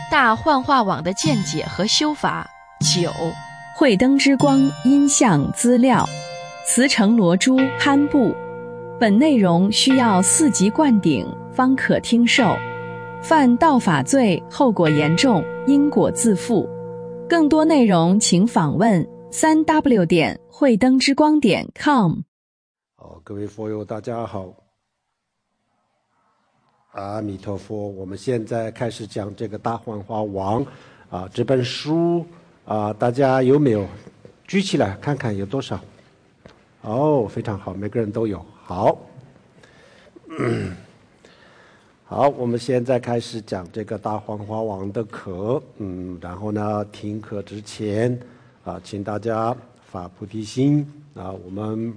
大幻化网的见解和修法。9、 慧灯之光音像资料，慈城罗珠堪布。本内容需要4级灌顶方可听受，犯盗法罪后果严重，因果自负。更多内容请访问3w 慧灯之光.com。 好，各位佛友大家好，阿弥陀佛。我们现在开始讲这个大幻化王这本书大家有没有举起来看看有多少？非常好，每个人都有。好，好，我们现在开始讲这个大幻化王的课。然后呢，听课之前请大家发菩提心我们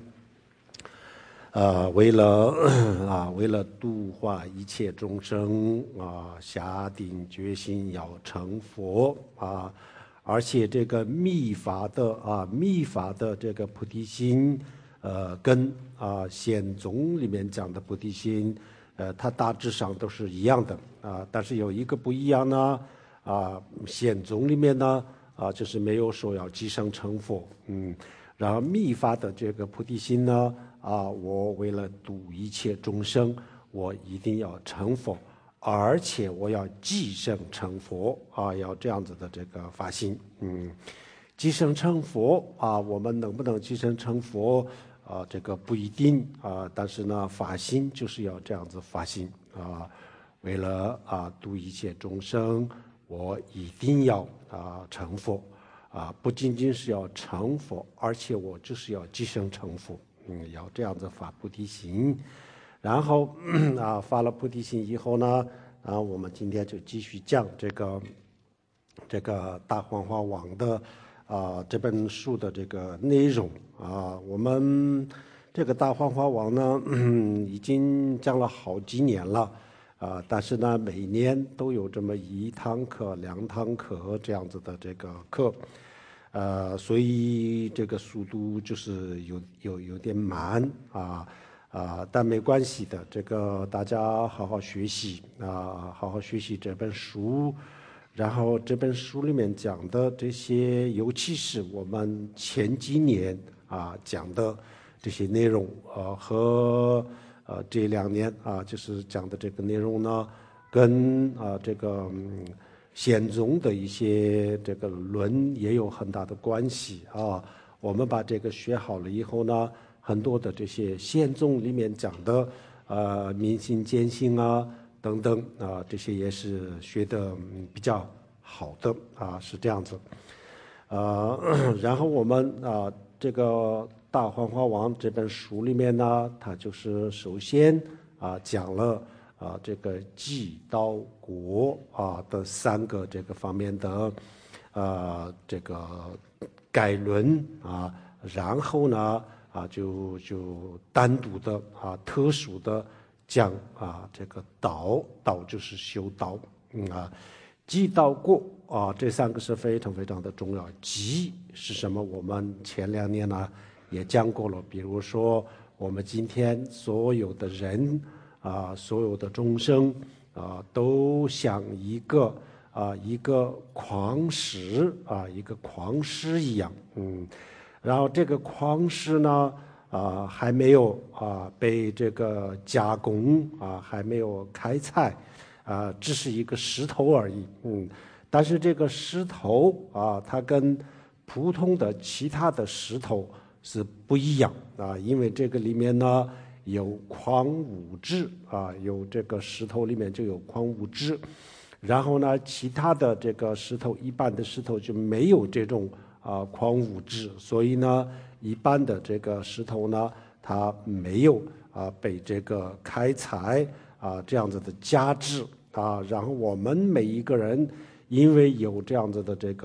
为了度化一切众生下定决心要成佛而且这个密法的这个菩提心跟显宗里面讲的菩提心它大致上都是一样的但是有一个不一样呢显宗里面呢就是没有说要即生成佛然后密法的这个菩提心呢我为了度一切众生，我一定要成佛，而且我要即生成佛要这样子的这个发心。即生成佛我们能不能即生成佛这个不一定但是呢发心就是要这样子发心为了度一切众生，我一定要成佛不仅仅是要成佛，而且我就是要即生成佛。要这样子发菩提心，然后发了菩提心以后呢我们今天就继续讲这个大幻化网的这本书的这个内容我们这个大幻化网呢已经讲了好几年了但是呢每年都有这么1堂课2堂课这样子的这个课所以这个速度就是有点慢但没关系的，这个大家好好学习好好学习这本书，然后这本书里面讲的这些，尤其是我们前几年讲的这些内容和这2年就是讲的这个内容呢，跟这个显宗的一些这个论也有很大的关系我们把这个学好了以后呢，很多的这些显宗里面讲的明心见性等等这些也是学的比较好的是这样子然后我们这个大幻化王这本书里面呢，它就是首先讲了这个寂道果的3个这个方面的这个概论然后呢就单独的特殊的讲这个道就是修道寂道果这3个是非常非常的重要。寂是什么？我们前2年呢也讲过了，比如说我们今天所有的人所有的众生都像一个矿石一个矿石一样然后这个矿石呢还没有被这个加工还没有开采只是一个石头而已但是这个石头它跟普通的其他的石头是不一样因为这个里面呢有矿物质有这个石头里面就有矿物质，然后呢其他的这个石头一般的石头就没有这种矿物质，所以呢一般的这个石头呢它没有被这个开采这样子的价值然后我们每一个人因为有这样子的这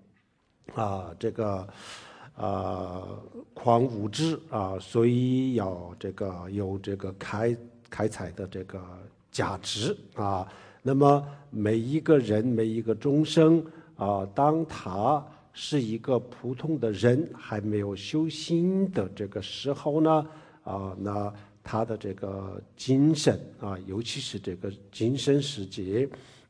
个矿物质所以要有这个开采的这个价值那么每一个人每一个众生当他是一个普通的人还没有修心的这个时候呢那他的这个精神尤其是这个精神世界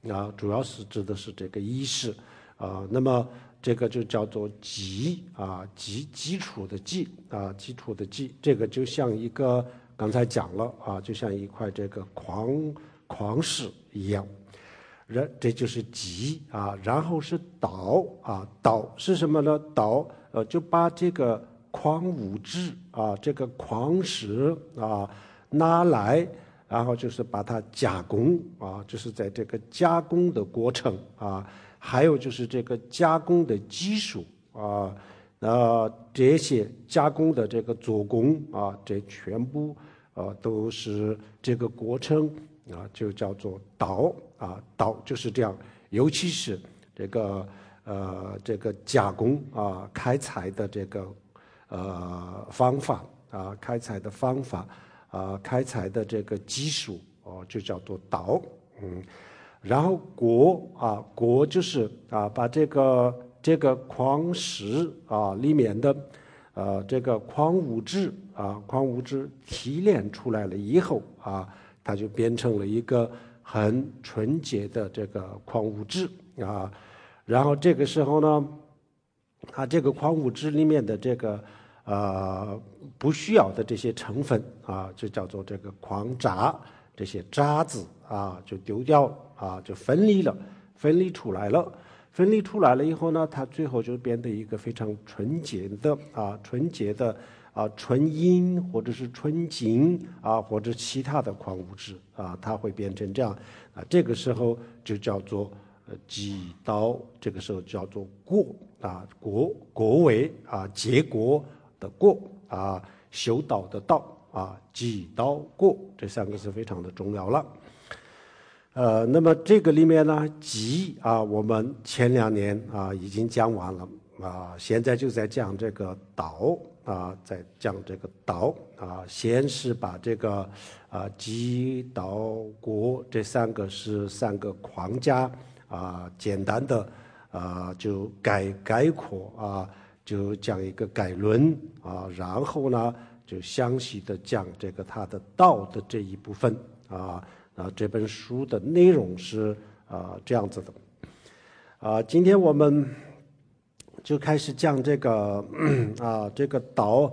啊，主要是指的是这个仪式啊。那么这个就叫做基啊，基础的基啊，基础的基，这个就像一个刚才讲了啊，就像一块这个矿石一样。这就是基啊，然后是导啊，导是什么呢？导就把这个矿物质啊，这个矿石啊拿来，然后就是把它加工啊，就是在这个加工的过程啊，还有就是这个加工的技术啊，这些加工的这个做工啊，这全部都是这个过程啊，就叫做导啊，导就是这样，尤其是这个加工啊，开采的这个方法啊，开采的方法啊，开采的这个技术就叫做导，然后国就是把这个矿石里面的这个矿物质提炼出来了以后它就变成了一个很纯洁的这个矿物质啊。然后这个时候呢，它这个矿物质里面的这个不需要的这些成分就叫做这个矿渣，这些渣子就丢掉就分离出来了。分离出来了以后呢，它最后就变得一个非常纯洁的纯银或者是纯金或者其他的矿物质它会变成这样这个时候就叫做基导，这个时候叫做果为结果的果修道的道基导果，这三个是非常的重要了。那么这个里面呢，基我们前2年已经讲完了现在就在讲这个导在讲这个导先是把这个基导果这3个是3个框架简单的就概括就讲一个概论然后呢就详细的讲这个它的道的这一部分这本书的内容是这样子的今天我们就开始讲这个这个导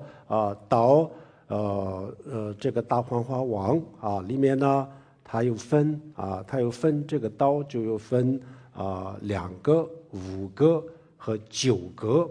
这个大黄花王里面呢它有分这个道就有分2个、5个和9个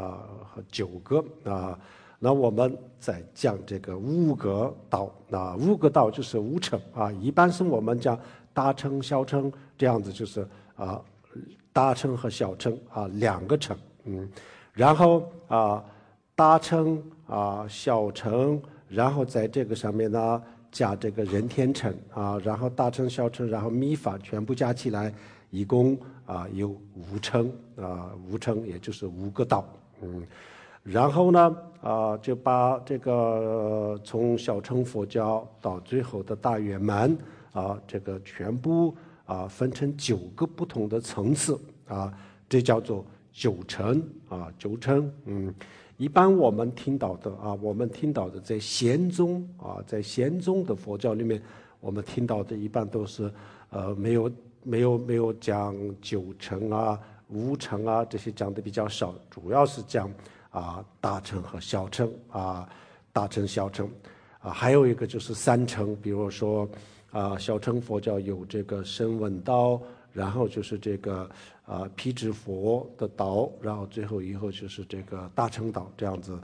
那我们再讲这个5个道5个道就是5乘一般是我们讲大乘小乘这样子，就是大乘和小乘2个乘然后大乘小乘，然后在这个上面呢加这个人天乘然后大乘小乘，然后密法全部加起来一共有5乘5乘也就是5个道然后呢就把这个从小乘佛教到最后的大圆满这个全部分成9个不同的层次这叫做9乘9乘一般我们听到的在仙宗的佛教里面，我们听到的一般都是没有讲9乘5乘这些讲的比较少，主要是讲大乘和小乘大乘小乘还有一个就是3乘，比如说小乘佛教有这个声闻道，然后就是这个辟支佛的道，然后最后以后就是这个大乘道，这样子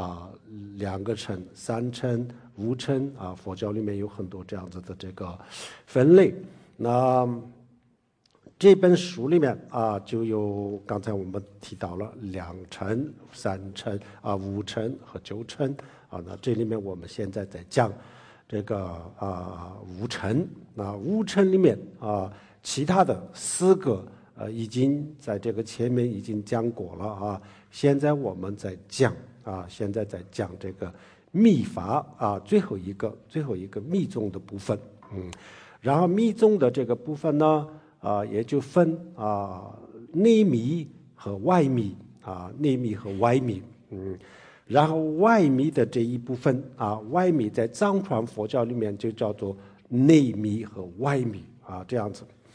2个乘、3乘、5乘佛教里面有很多这样子的这个分类。那这本书里面就有刚才我们提到了2乘、3乘5乘和9乘那这里面我们现在在讲这个5乘5乘里面其他的4个已经在这个前面已经讲过了现在我们在讲这个密法最后一个密宗的部分然后密宗的这个部分呢也就分内密和外密内密和外密然后外密的这一部分外密在藏传佛教里面就叫做内密和外密这样子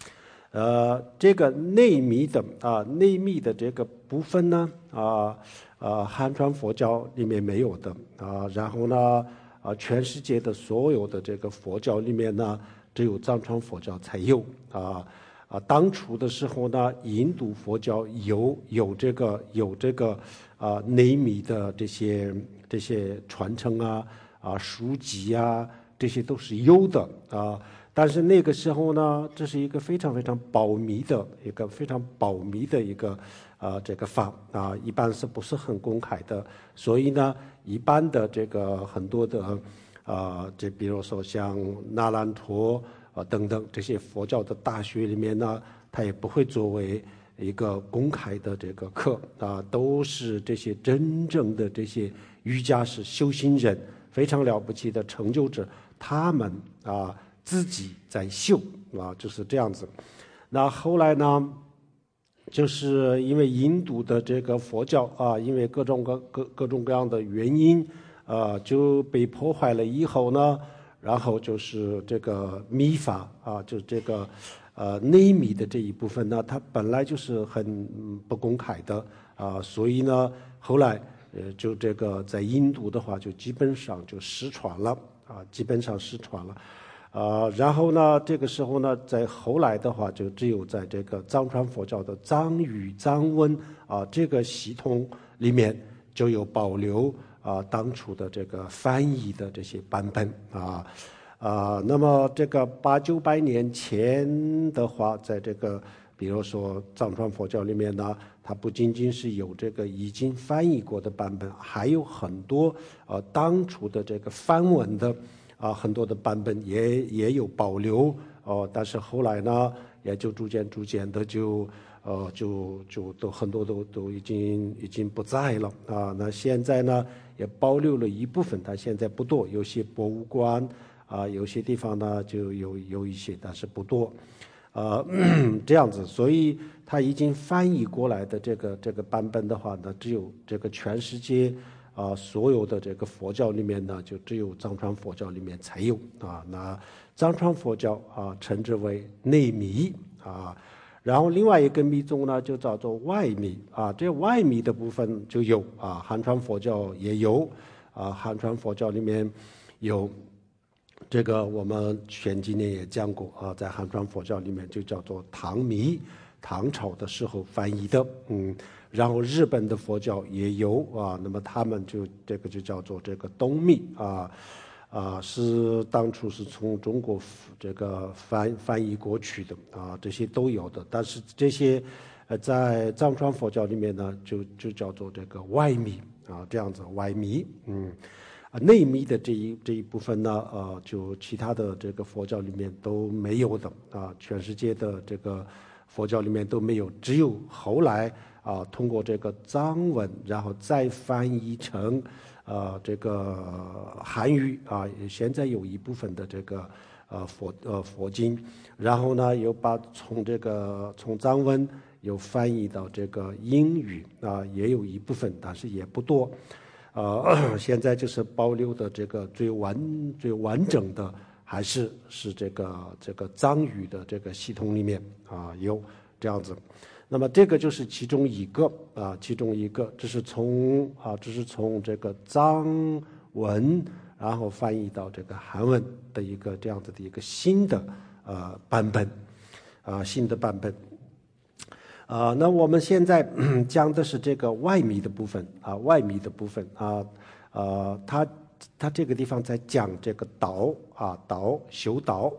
这个内密的这个部分呢，汉传佛教里面没有的然后呢，全世界的所有的这个佛教里面呢，只有藏传佛教才有当初的时候呢，印度佛教有这个内密的这些传承书籍这些都是有的但是那个时候呢，这是一个非常非常保密的一个这个法一般是不是很公开的？所以呢，一般的这个很多的这比如说像那兰陀等等这些佛教的大学里面呢，它也不会作为一个公开的这个课都是这些真正的这些瑜伽师修行人，非常了不起的成就者，他们自己在修就是这样子。那后来呢，就是因为印度的这个佛教因为各种各样的原因就被破坏了以后呢，然后就是这个密法就这个内密的这一部分呢，它本来就是很不公开的所以呢，后来就这个在印度的话，就基本上就失传了然后呢，这个时候呢，在后来的话，就只有在这个藏传佛教的藏语、藏文这个系统里面就有保留当初的这个翻译的这些版本那么这个800-900年前的话，在这个比如说藏传佛教里面呢，它不仅仅是有这个已经翻译过的版本，还有很多当初的这个梵文的很多的版本也有保留但是后来呢，也就逐渐的就都很多都已经不在了那现在呢也保留了一部分，但现在不多，有些博物馆有些地方呢就有一些，但是不多这样子，所以它已经翻译过来的这个版本的话呢，只有这个全世界所有的这个佛教里面呢，就只有藏传佛教里面才有那藏传佛教称之为内密然后另外一个密宗呢，就叫做外密这外密的部分就有汉传佛教也有汉传佛教里面有这个我们前几年也讲过在汉传佛教里面就叫做唐密，唐朝的时候翻译的然后日本的佛教也有那么他们就这个就叫做这个东密是当初是从中国这个翻译过去的这些都有的，但是这些在藏传佛教里面呢，就叫做这个外密这样子外密内密的这一部分呢就其他的这个佛教里面都没有的全世界的这个佛教里面都没有，只有后来通过这个藏文，然后再翻译成这个韩语现在有一部分的这个佛经，然后呢又把从藏文又翻译到这个英语也有一部分，但是也不多现在就是保留的这个最完整的还是这个藏语的这个系统里面有这样子。那么这个就是其中一个这是从这个藏文然后翻译到这个韩文的一个这样子的一个新的版本那我们现在讲的是这个外密的部分它这个地方在讲这个道修道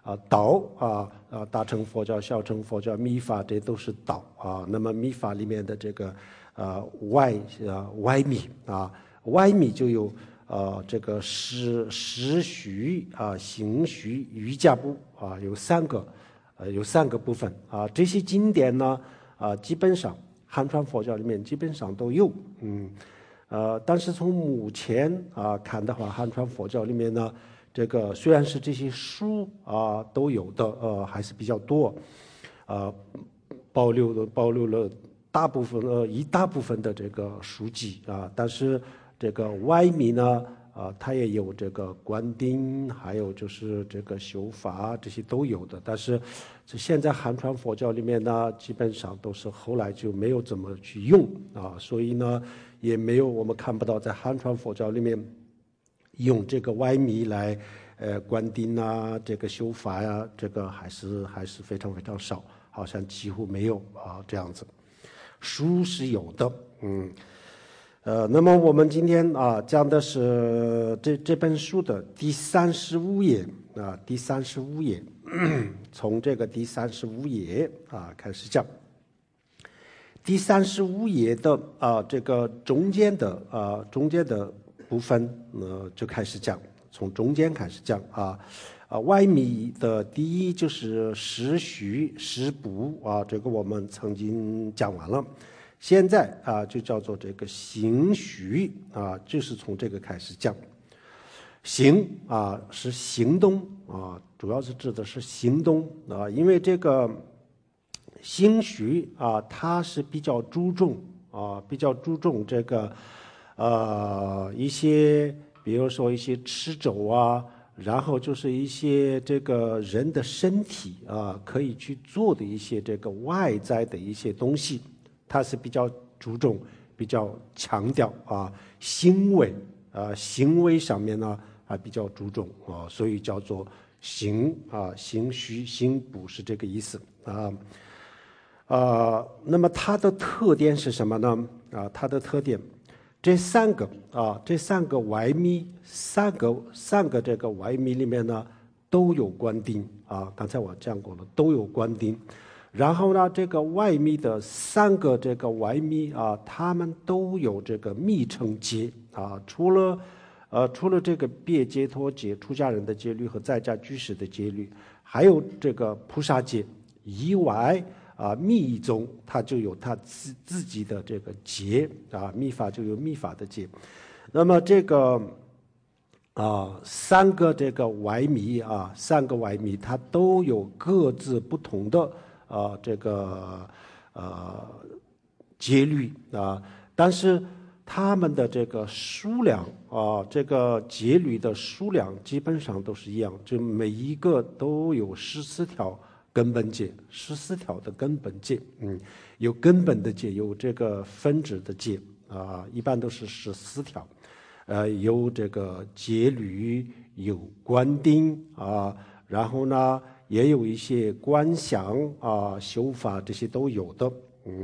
大乘佛教、小乘佛教、密法，这都是道那么密法里面的这个外密外密就有这个实虚行虚瑜伽部有三个部分这些经典呢基本上汉传佛教里面基本上都有但是从目前看的话，汉传佛教里面呢，这个虽然是这些书都有的还是比较多保留了大部分一大部分的这个书籍但是这个外密呢它也有这个观丁，还有就是这个修法，这些都有的。但是现在汉传佛教里面呢，基本上都是后来就没有怎么去用所以呢也没有，我们看不到在汉传佛教里面用这个歪密来观丁这个修法呀，这个还是非常非常少，好像几乎没有这样子。书是有的，那么我们今天讲的是这本书的第35页第35页，从这个第35页开始讲。第35页的这个中间的部分就开始讲，从中间开始讲歪密的第一就是实虚实补这个我们曾经讲完了。现在就叫做这个行虚就是从这个开始讲。行是行动主要是指的是行动因为这个行虚它是比较注重这个一些，比如说一些吃肘然后就是一些这个人的身体可以去做的一些这个外在的一些东西。它是比较注重、比较强调行为行为上面呢比较注重所以叫做行行虚行补是这个意思那么它的特点是什么呢它的特点这三个歪密三个这个歪密里面呢都有观丁刚才我讲过了，都有观丁。然后呢，这个外密的3个这个外密他们都有这个密乘戒除了这个别解脱戒、出家人的戒律和在家居士的戒律，还有这个菩萨戒以外密宗它就有它自己的这个戒密法就有密法的戒。那么这个3个这个外密3个外密它都有各自不同的这个戒律但是他们的这个数量这个戒律的数量基本上都是一样，就每一个都有14条根本戒，14条的根本戒，有根本的戒，有这个分支的戒一般都是14条，有这个戒律，有观丁然后呢。也有一些观想修法，这些都有的。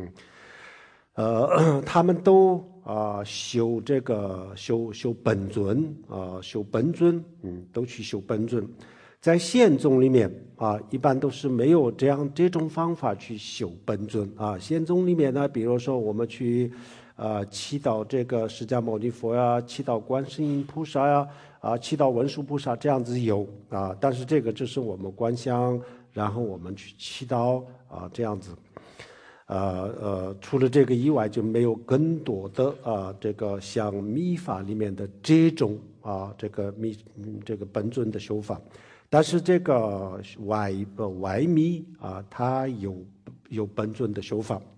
他们都修这个修本尊修本尊，都去修本尊。在宪宗里面一般都是没有这种方法去修本尊宪宗里面呢，比如说我们去祈祷这个释迦牟尼佛祈祷观世音菩萨祈祷文殊菩萨，这样子有但是这个就是我们观想，然后我们去祈祷这样子除了这个以外就没有更多的这个像密法里面的这种这个本尊的修法。但是这个外密它有本尊的修法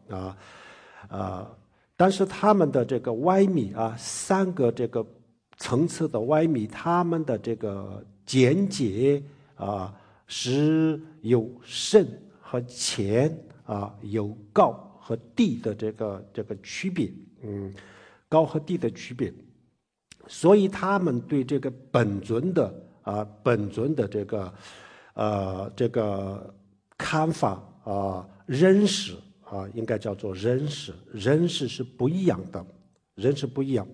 但是他们的这个歪密3个这个层次的歪密，他们的这个见解是有深和浅有高和低的这个区别，高和低的区别。所以他们对这个本尊的这个看法认识应该叫做认识是不一样的，认识不一样。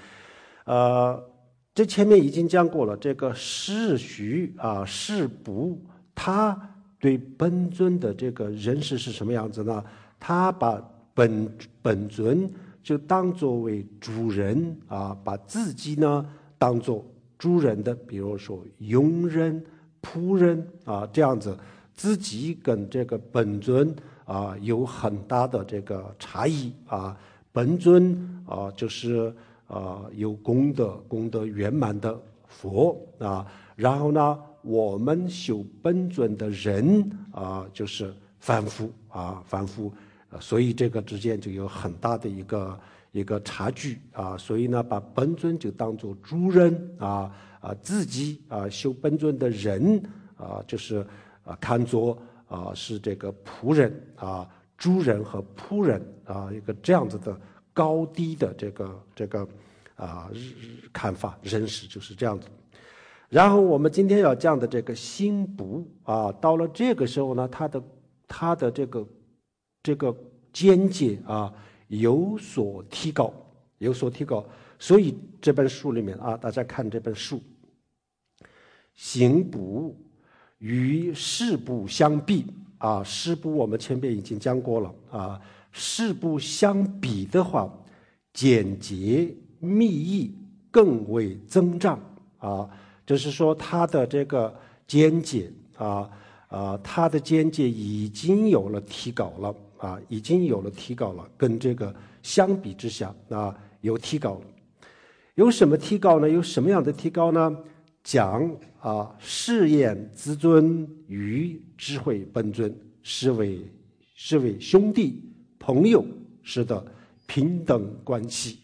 这前面已经讲过了，这个世虚世补，他对本尊的这个认识是什么样子呢？他把本尊就当作为主人把自己呢当作主人的，比如说佣人、仆人这样子，自己跟这个本尊有很大的这个差异本尊就是有功德圆满的佛然后呢，我们修本尊的人就是凡夫所以这个之间就有很大的一个差距啊。所以呢，把本尊就当作主人自己修本尊的人就是看作是这个仆人主人和仆人一个这样子的高低的这个看法认识就是这样子。然后我们今天要讲的这个心不到了这个时候呢，它的这个见解有所提高，所以这本书里面大家看这本书，心不与事不相比事不我们前面已经讲过了事不相比的话，简洁密意更为增长就是说他的这个见解他的见解已经有了提高了跟这个相比之下有提高了。有什么提高呢？有什么样的提高呢？讲誓言自尊与智慧本尊是为兄弟朋友式的平等关系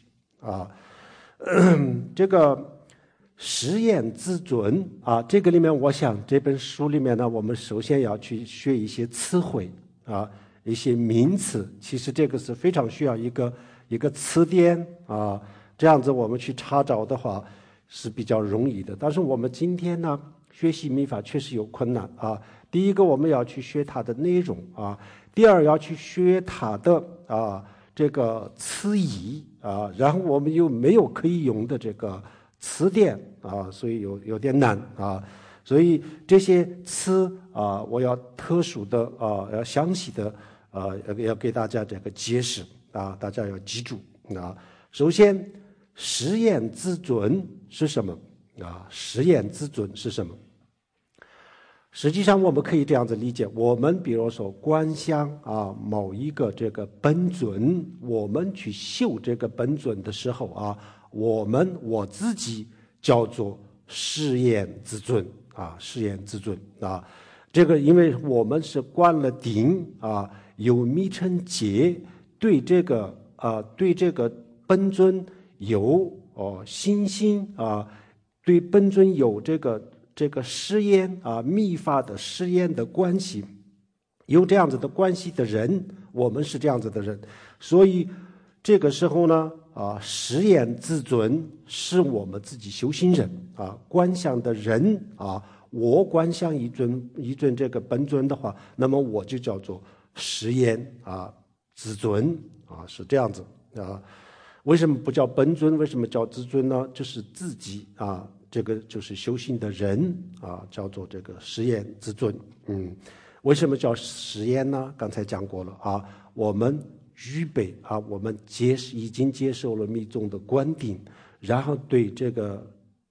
这个誓言自尊这个里面我想这本书里面呢，我们首先要去学一些词汇一些名词，其实这个是非常需要一个词典这样子我们去查找的话是比较容易的。但是我们今天呢学习密法确实有困难第一个我们要去学它的内容第二要去学它的这个词义然后我们又没有可以用的这个词典所以有点难所以这些词我要特殊的要详细的要给大家这个解释大家要记住首先誓言自尊是什么誓言自尊是什么？实际上我们可以这样子理解，我们比如说观想某一个这个本尊，我们去修这个本尊的时候我自己叫做誓言自尊誓言自尊这个因为我们是观了顶有密乘结，对这个本尊有信心对本尊有这个誓言密法的誓言的关系，有这样子的关系的人，我们是这样子的人，所以这个时候呢誓言自尊是我们自己修行人观想的人我观想一尊这个本尊的话，那么我就叫做誓言自尊是这样子为什么不叫本尊？为什么叫自尊呢？就是自己这个就是修行的人叫做这个誓言自尊为什么叫誓言呢？刚才讲过了我们具备我们已经接受了密宗的观定，然后对这个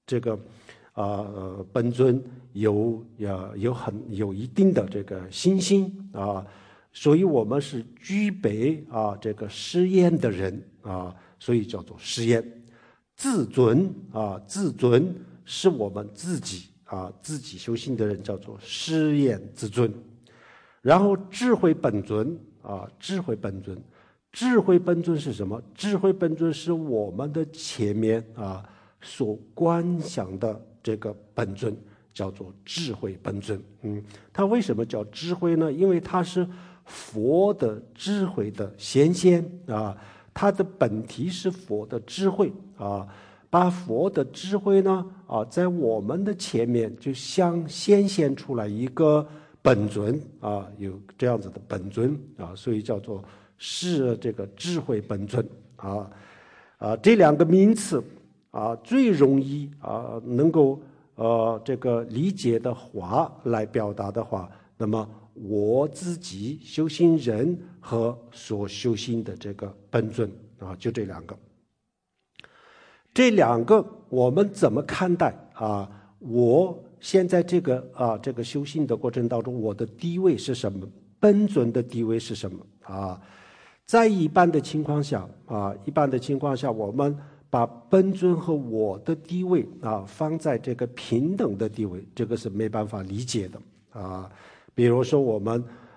本尊有一定的这个信心所以我们是具备这个誓言的人所以叫做誓言。自尊自尊是我们自己修行的人叫做誓言自尊。然后智慧本尊智慧本尊是什么？智慧本尊是我们的前面所观想的这个本尊叫做智慧本尊它为什么叫智慧呢？因为它是佛的智慧的显现它的本体是佛的智慧把佛的智慧呢在我们的前面就像显现出来一个本尊有这样子的本尊所以叫做是这个智慧本尊这两个名词最容易能够这个理解的话来表达的话，那么我自己修行人和所修行的这个本尊就这两个。这两个我们怎么看待我现在这个修行的过程当中，我的地位是什么？本尊的地位是什么在一般的情况下我们把本尊和我的地位放在这个平等的地位，这个是没办法理解的比如说我们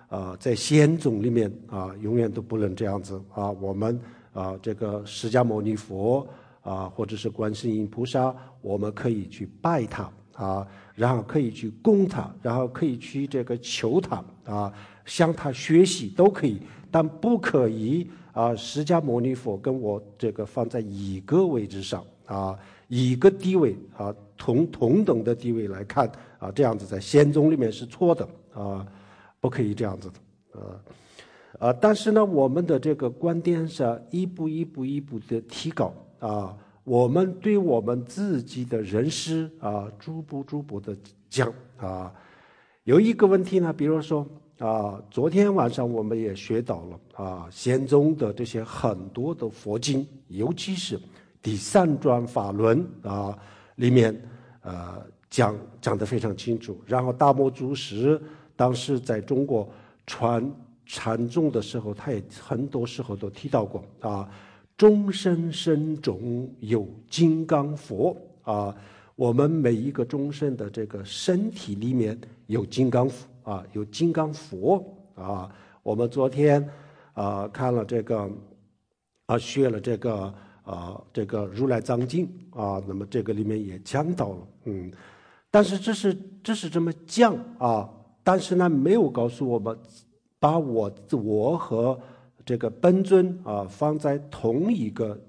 在仙宗里面永远都不能这样子我们这个释迦牟尼佛或者是观世音菩萨，我们可以去拜他然后可以去供他，然后可以去这个求他向他学习都可以，但不可以释迦牟尼佛跟我这个放在一个位置上一个地位同等的地位来看这样子在仙宗里面是错的不可以这样子的但是呢，我们的这个观点是一步的提高我们对我们自己的认识逐步的讲有一个问题呢，比如说昨天晚上我们也学到了仙宗的这些很多的佛经，尤其是第三转法轮里面讲得非常清楚。然后大摩祖师当时在中国传禅宗的时候，他也很多时候都提到过众生身中有金刚佛我们每一个众生的这个身体里面有金刚有金刚佛我们昨天看了这个学了这个如来藏经那么这个里面也讲到了但是这是这么讲但是呢没有告诉我们把我和这个本尊放在同一个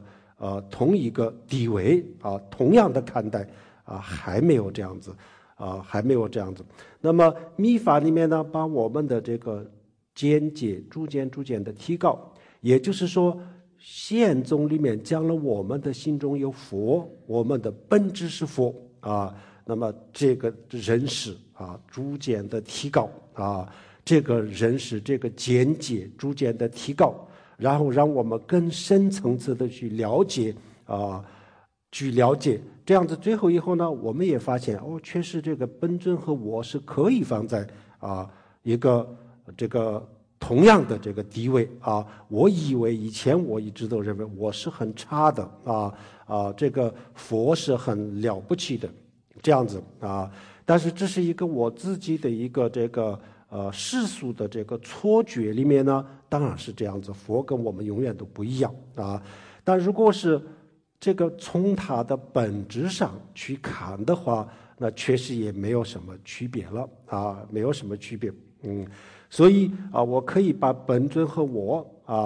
地位同样的看待还没有这样子还没有这样子。那么密法里面呢，把我们的这个见解逐渐的提高，也就是说仙宗里面讲了我们的心中有佛，我们的本质是佛那么这个认识逐渐的提高这个认识这个见解逐渐的提高，然后让我们更深层次的去了解这样子最后以后呢，我们也发现确实这个本尊和我是可以放在一个这个同样的这个地位我以为以前我一直都认为我是很差的这个佛是很了不起的这样子但是这是一个我自己的一个这个世俗的这个错觉里面呢，当然是这样子，佛跟我们永远都不一样但如果是这个从它的本质上去看的话，那确实也没有什么区别了没有什么区别所以我可以把本尊和我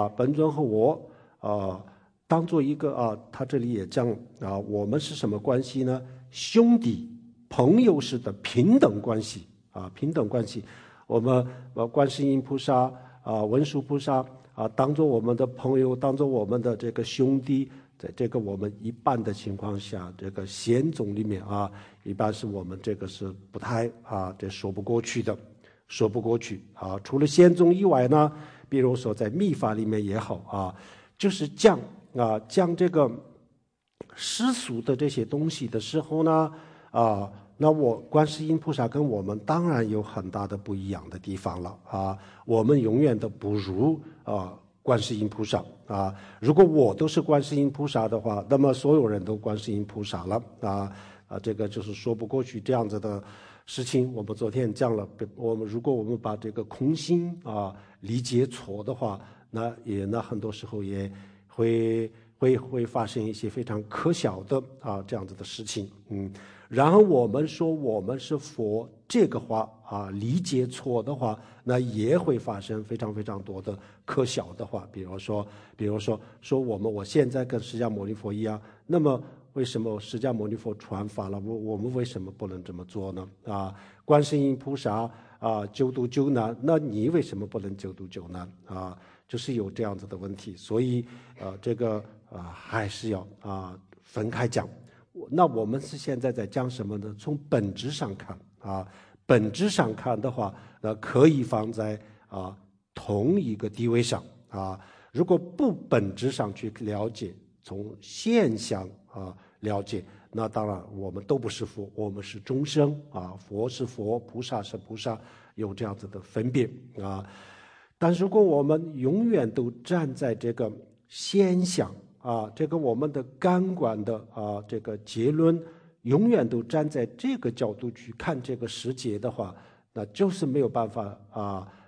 当做一个他这里也讲我们是什么关系呢？兄弟朋友式的平等关系平等关系。我们观世音菩萨文殊菩萨当做我们的朋友，当做我们的这个兄弟，在这个我们一般的情况下，这个仙宗里面一般是我们这个是不太这说不过去的，说不过去除了仙宗以外呢，比如说在密法里面也好就是讲这个世俗的这些东西的时候呢那我观世音菩萨跟我们当然有很大的不一样的地方了我们永远都不如观世音菩萨如果我都是观世音菩萨的话，那么所有人都观世音菩萨了这个就是说不过去这样子的事情。我们昨天讲了，如果我们把这个空性理解错的话，那很多时候也会发生一些非常可笑的这样子的事情然后我们说我们是佛这个话理解错的话，那也会发生非常非常多的可笑的话。比如说我现在跟释迦牟尼佛一样，那么为什么释迦牟尼佛传法了，我们为什么不能这么做呢观世音菩萨救度救难，那你为什么不能救度救难就是有这样子的问题。所以这个还是要分开讲。那我们是现在在讲什么呢？从本质上看本质上看的话，可以放在同一个地位上如果不本质上去了解，从现象了解，那当然我们都不是佛，我们是众生佛是佛，菩萨是菩萨，有这样子的分别但如果我们永远都站在这个现象这个我们的感官的这个结论永远都站在这个角度去看这个世界的话，那就是没有办法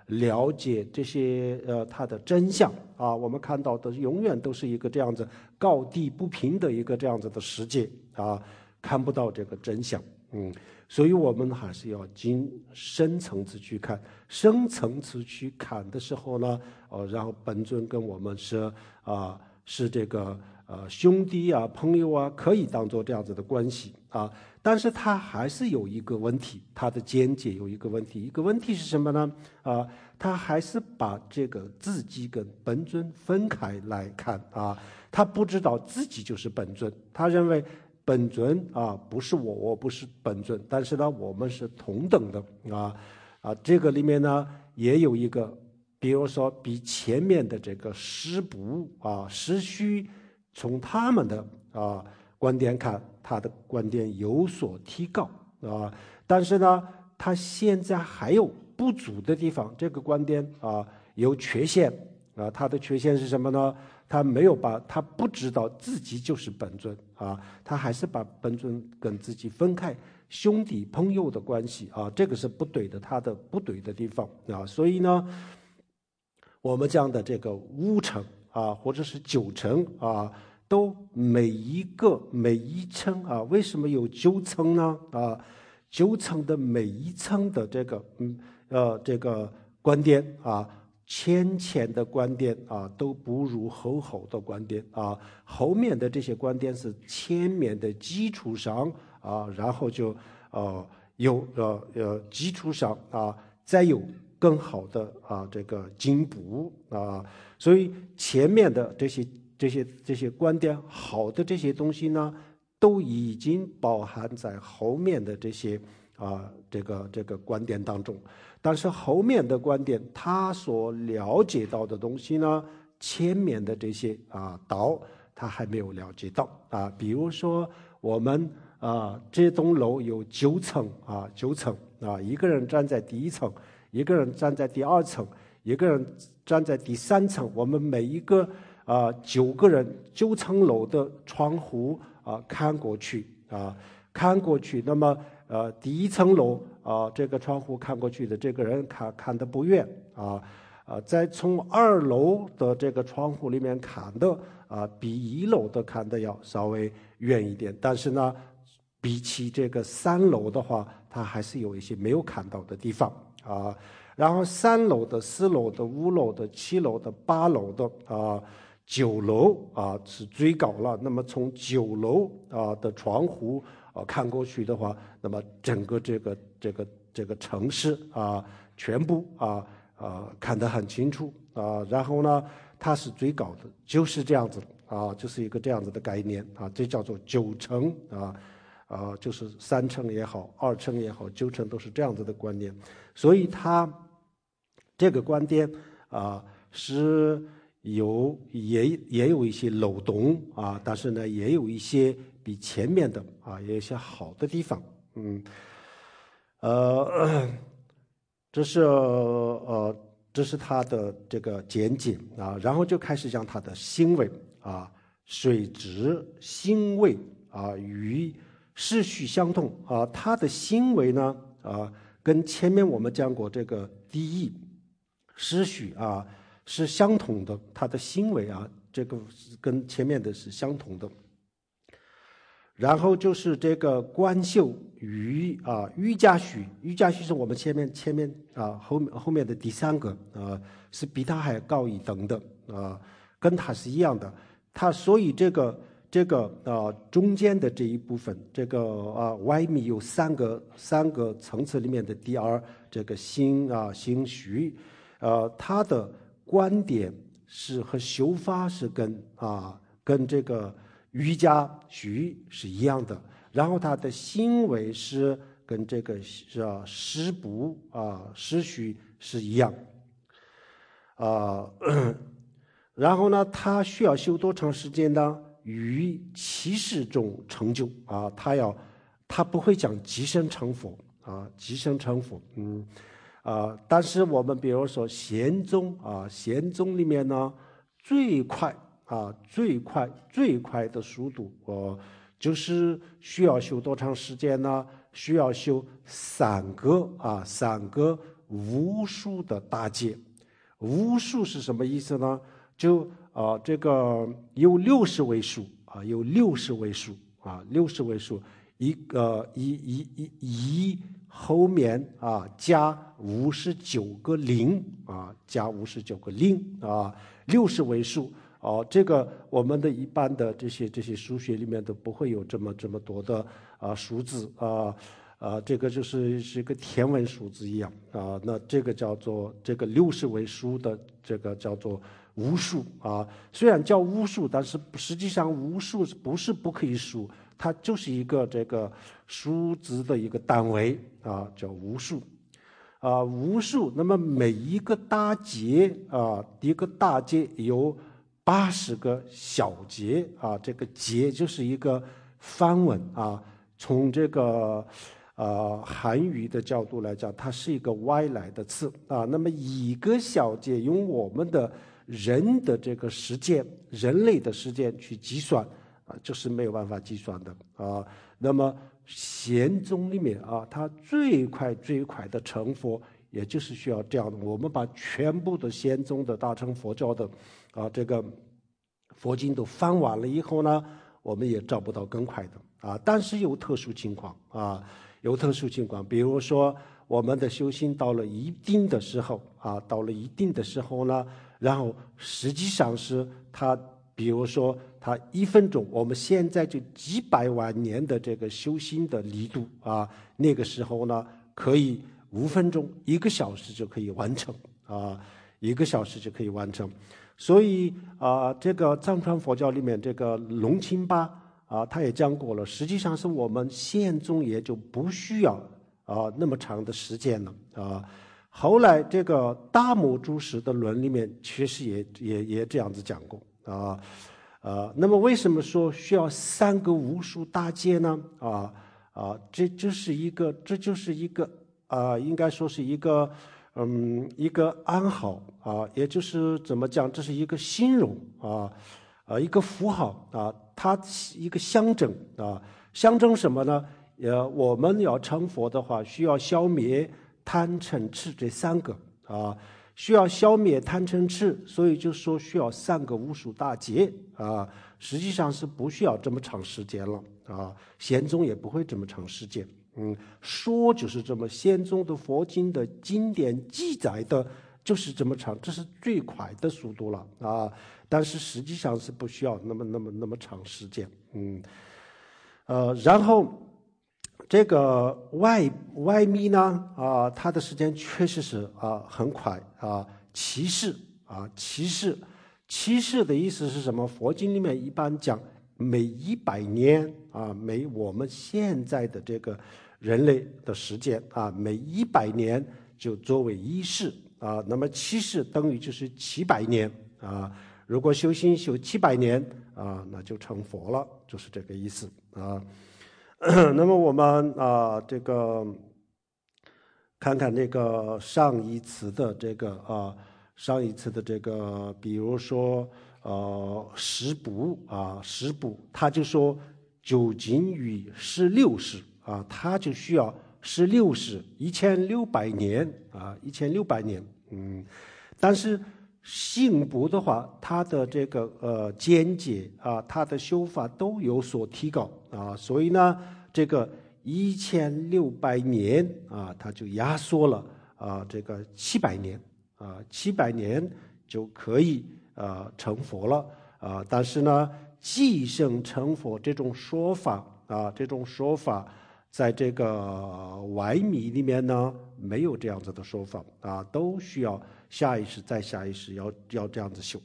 了解这些它的真相啊。我们看到的永远都是一个这样子高低不平的一个这样子的世界啊，看不到这个真相。所以我们还是要进深层次去看，深层次去看的时候呢，然后本尊跟我们是这个兄弟啊、朋友啊，可以当做这样子的关系啊。但是他还是有一个问题，他的见解有一个问题，一个问题是什么呢？他还是把这个自己跟本尊分开来看啊，他不知道自己就是本尊，他认为本尊不是我，我不是本尊，但是呢，我们是同等的这个里面呢也有一个，比如说比前面的这个师部师虚，从他们的观点看，他的观点有所提高但是呢，他现在还有不足的地方，这个观点有缺陷他的缺陷是什么呢？他不知道自己就是本尊他还是把本尊跟自己分开，兄弟朋友的关系这个是不对的，他的不对的地方所以呢，我们讲的这个5层或者是9层都每一层为什么有9层呢？9层的每一层的这个观点浅的观点都不如厚的观点后面的这些观点是前面的基础上然后就有基础上再有更好的这个进步所以前面的这些观点好的这些东西呢，都已经包含在后面的这些这个观点当中。但是后面的观点他所了解到的东西呢，前面的这些道他还没有了解到比如说我们这栋楼有9层9层一个人站在第1层，一个人站在第2层，一个人站在第3层，我们每一个9个人9层楼的窗户看过去那么第1层楼这个窗户看过去的这个人看得不远再从2楼的这个窗户里面看的比1楼的看的要稍微远一点，但是呢，比起这个3楼的话，它还是有一些没有看到的地方然后3楼的、4楼的、5楼的、7楼的、8楼的9楼是最高了。那么从9楼的窗户看过去的话，那么整个这个城市全部看得很清楚然后呢，它是最高的，就是这样子就是一个这样子的概念这叫做9层就是3层也好，2层也好，9层都是这样子的观念。所以它这个观点是也有一些漏洞但是呢，也有一些比前面的也有一些好的地方这是他的这个简解然后就开始讲他的行为水质行为与世序相同他的行为呢跟前面我们讲过这个第一世序是相同的，他的行为这个跟前面的是相同的。然后就是这个观修与瑜伽序是我们前面后面的第3个是比他还高一等的跟他是一样的。他所以这个中间的这一部分，这个外面有三个层次里面的第2这个心序他的观点是和修法是跟这个瑜伽序是一样的，然后他的行为是跟这个师部师序是一样然后呢，他需要修多长时间呢？于70种成就他不会讲即身成佛即身成佛但是我们比如说禅宗里面呢，最快的速度就是需要修多长时间呢？需要修3个无数的大戒。无数是什么意思呢？就这个有60位数啊，有60位数啊，60位数，一后面加59个零啊，加59个零啊，60位数。这个我们的一般的这些数学里面都不会有这么多的数字这个是一个天文数字一样那这个叫做这个60位数的这个叫做无数虽然叫无数，但是实际上无数不是不可以数，它就是一个这个数字的一个单位叫无数。无数，那么每一个大节一个大节有80个小节这个节就是一个梵文从这个韩语的角度来讲，它是一个外来的词那么一个小节用我们的人的这个时间，人类的时间去计算就是没有办法计算的那么禅宗里面它最快的成佛，也就是需要这样的。我们把全部的禅宗的大乘佛教的这个佛经都翻完了以后呢，我们也找不到更快的但是有特殊情况有特殊情况，比如说我们的修行到了一定的时候呢，然后实际上是它，比如说它1分钟，我们现在就几百万年的这个修行的力度那个时候呢，可以5分钟1个小时就可以完成1个小时就可以完成。所以这个藏传佛教里面这个龙钦巴他也讲过了，实际上是我们禅宗也就不需要那么长的时间了后来这个大摩祖师的论里面确实也这样子讲过那么为什么说需要3个无数大戒呢这就是一个应该说是一个暗号也就是怎么讲，这是一个形容一个符号它一个象征象征什么呢？我们要成佛的话，需要消灭贪嗔痴这3个需要消灭贪嗔痴，所以就说需要3个无数大戒实际上是不需要这么长时间了禅宗也不会这么长时间说就是这么，禅宗的佛经的经典记载的就是这么长，这是最快的速度了但是实际上是不需要那么长时间然后这个外密呢它的时间确实是很快起示的意思是什么？佛经里面一般讲每100年每我们现在的这个人类的时间每100年就作为1世那么7世等于就是700年如果修行修700年那就成佛了，就是这个意思那么我们这个看看这个上一次的这个比如说十部他就说究竟于16世他就需要16世1600年1600年但是信部的话，它的这个见解它的修法都有所提高所以呢这个1600年它就压缩了这个700年700年就可以成佛了但是呢即生成佛这种说法在这个外密里面呢没有这样子的说法都需要下一世再下一世要这样子修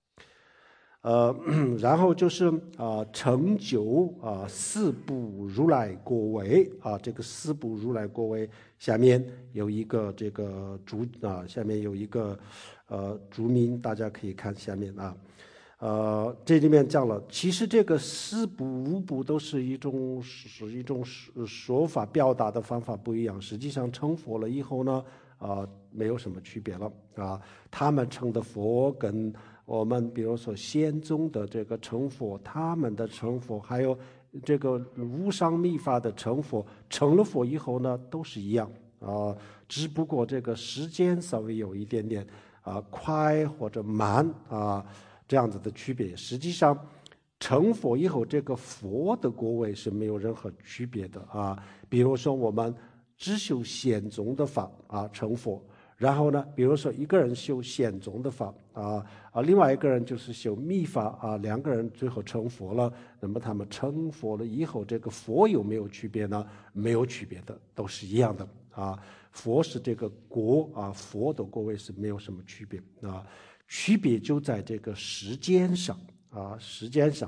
然后就是成就四部如来果位这个四部如来果位下面有一个这个下面有一个注明，大家可以看下面这里面讲了，其实这个四部五部都是一种说法，表达的方法不一样。实际上成佛了以后呢没有什么区别了他们成的佛跟我们比如说仙宗的这个成佛，他们的成佛还有这个无上密法的成佛，成了佛以后呢都是一样只不过这个时间稍微有一点点快或者慢这样子的区别。实际上成佛以后，这个佛的果位是没有任何区别的比如说我们只修显宗的法成佛，然后呢，比如说一个人修显宗的法另外一个人就是修密法两个人最后成佛了。那么他们成佛了以后，这个佛有没有区别呢？没有区别的，都是一样的佛是这个果佛的果位是没有什么区别区别就在这个时间上时间上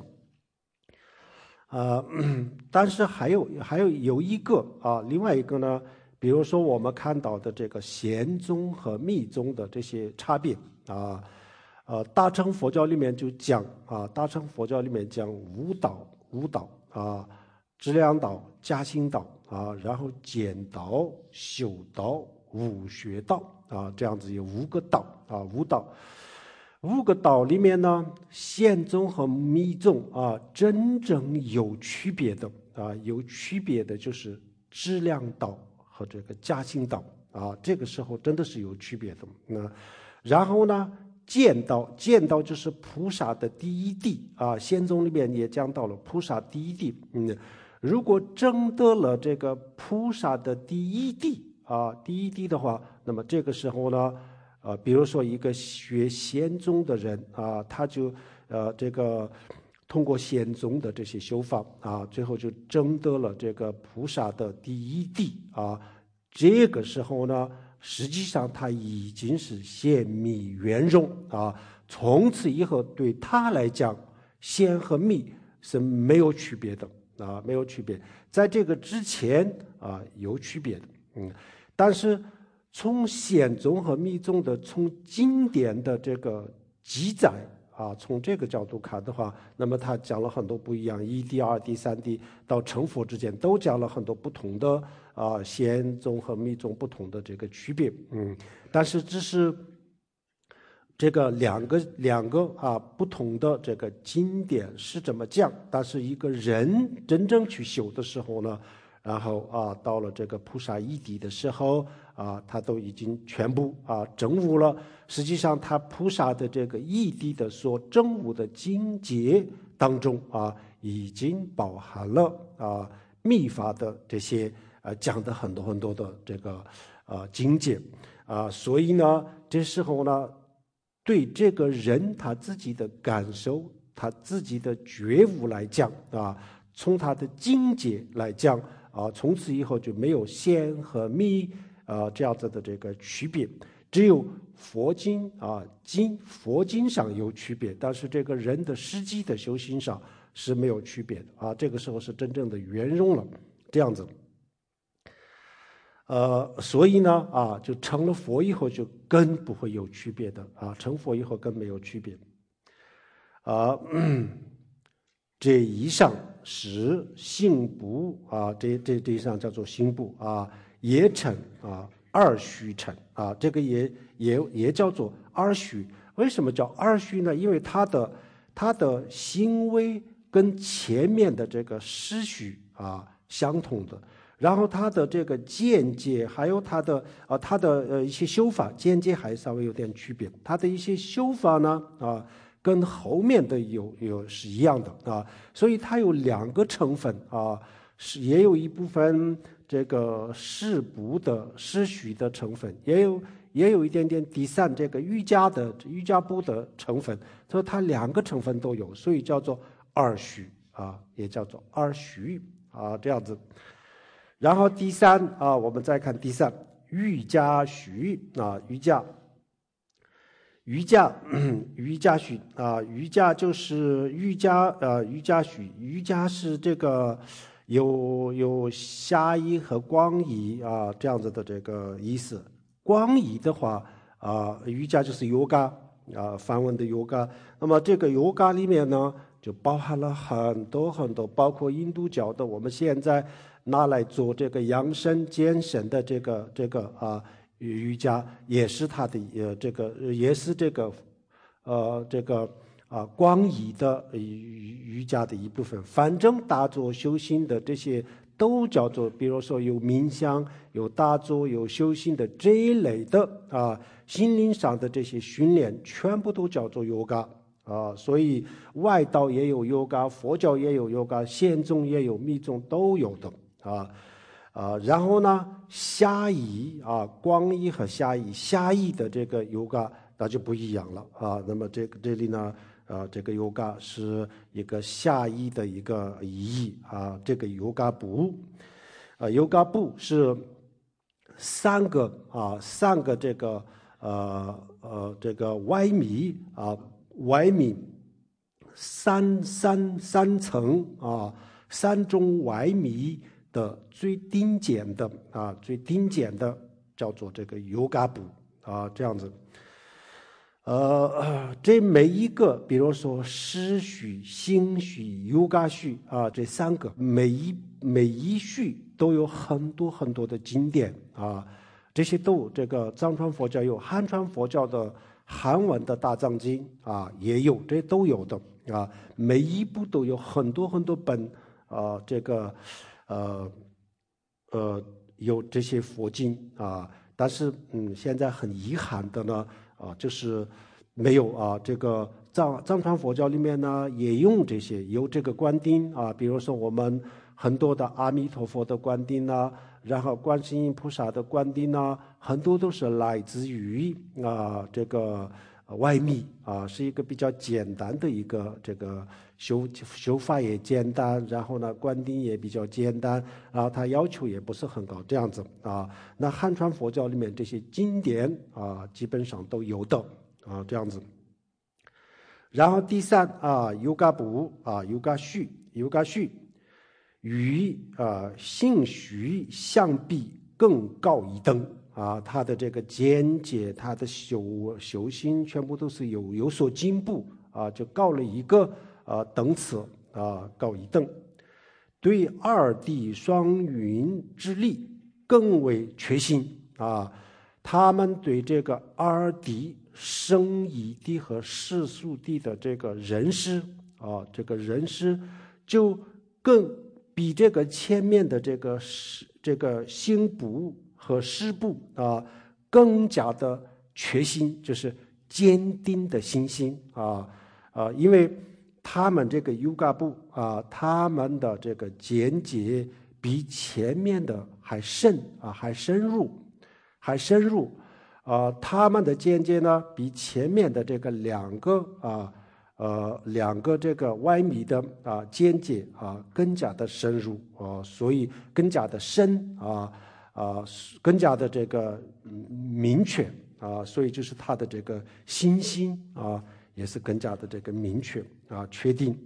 但是还有一个另外一个呢，比如说我们看到的这个显宗和密宗的这些差别大乘佛教里面就讲大乘佛教里面讲五道质量道、加行道然后减道、修道、无学道这样子有五个道五个道里面呢，显宗和密宗真正有区别的有区别的就是质量道和这个加行道这个时候真的是有区别的然后呢，见道就是菩萨的第一地显宗里面也讲到了菩萨第一地如果证得了这个菩萨的第一地的话，那么这个时候呢比如说一个学显宗的人他就这个通过显宗的这些修法最后就证得了这个菩萨的第一地这个时候呢，实际上他已经是显密圆融从此以后对他来讲，显和密是没有区别的没有区别。在这个之前有区别的但是从显宗和密宗的从经典的这个记载从这个角度看的话，那么他讲了很多不一样，一谛、二谛、三谛到成佛之间都讲了很多不同的显宗和密宗不同的这个区别但是只是这个两个不同的这个经典是这么讲，但是一个人真正去修的时候呢，然后到了这个菩萨一谛的时候他都已经全部证悟了。实际上他菩萨的这个一谛的所证悟的境界当中已经包含了密法的这些讲的很多很多的这个境界所以呢这时候呢对这个人他自己的感受，他自己的觉悟来讲从他的境界来讲从此以后就没有显和密这样子的这个区别。只有佛经佛经上有区别，但是这个人的实际的修行上是没有区别的这个时候是真正的圆融了这样子所以呢就成了佛以后就更不会有区别的成佛以后更没有区别这以上是行部这以上叫做行部也称二虚乘这个也叫做二虚。为什么叫二虚呢？因为它的行为跟前面的这个实虚相同的，然后它的这个见解还有它的一些修法见解还稍微有点区别。它的一些修法呢跟后面的有是一样的所以它有两个成分也有一部分这个事部的实虚的成分，也有一点点第三这个瑜伽部的成分，所以它两个成分都有，所以叫做二虚也叫做二虚这样子。然后第三我们再看第三瑜伽虚瑜伽虚瑜伽就是瑜伽虚。瑜伽是这个有狭义和广义这样子的这个意思。广义的话瑜伽就是 yoga 梵文的 yoga。那么这个 yoga 里面呢就包含了很多很多，包括印度教的我们现在拿来做这个养生健身的这个瑜伽，也是它的也是这个广义的瑜伽的一部分。反正打坐修行的这些都叫做，比如说有冥想、有打坐、有修行的这一类的心灵上的这些训练，全部都叫做 yoga 所以外道也有 yoga， 佛教也有 yoga， 显宗也有，密宗都有的然后呢，狭义广义和狭义的这个 yoga 那就不一样了那么这里呢这个 yoga 是一个狭义的一个意义这个 yoga 部yoga 部是三个这个这个歪米三层三种歪米的最顶尖的叫做这个 yoga 部这样子这每一个比如说实序、心序、yoga 序这三个每一序都有很多很多的经典这些都这个藏传佛教有，汉传佛教的韩文的大藏经也有，这都有的每一部都有很多很多本这个有这些佛经但是现在很遗憾的呢就是没有这个藏传佛教里面呢也用这些，有这个观经比如说我们很多的阿弥陀佛的观经然后观世音菩萨的观经很多都是来自于这个外密是一个比较简单的一个这个修法也简单，然后呢观经也比较简单，然后它要求也不是很高，这样子那汉传佛教里面这些经典基本上都有的这样子。然后第三yoga 部yoga 序与性序相比更高一等他的这个见解，他的修行全部都是有所进步就高了一个等次高一等，对二谛双运之力更为确信他们对这个二谛、生义谛和世俗谛的这个认识就更比这个前面的这个心部和识部更加的确信，就是坚定的信心因为他们这个 yoga 部他们的这个见解比前面的还深他们的见解呢比前面的这个两个这个歪密的见解更加的深入所以更加的深更加的这个明确所以就是他的这个信心也是更加的这个明确确定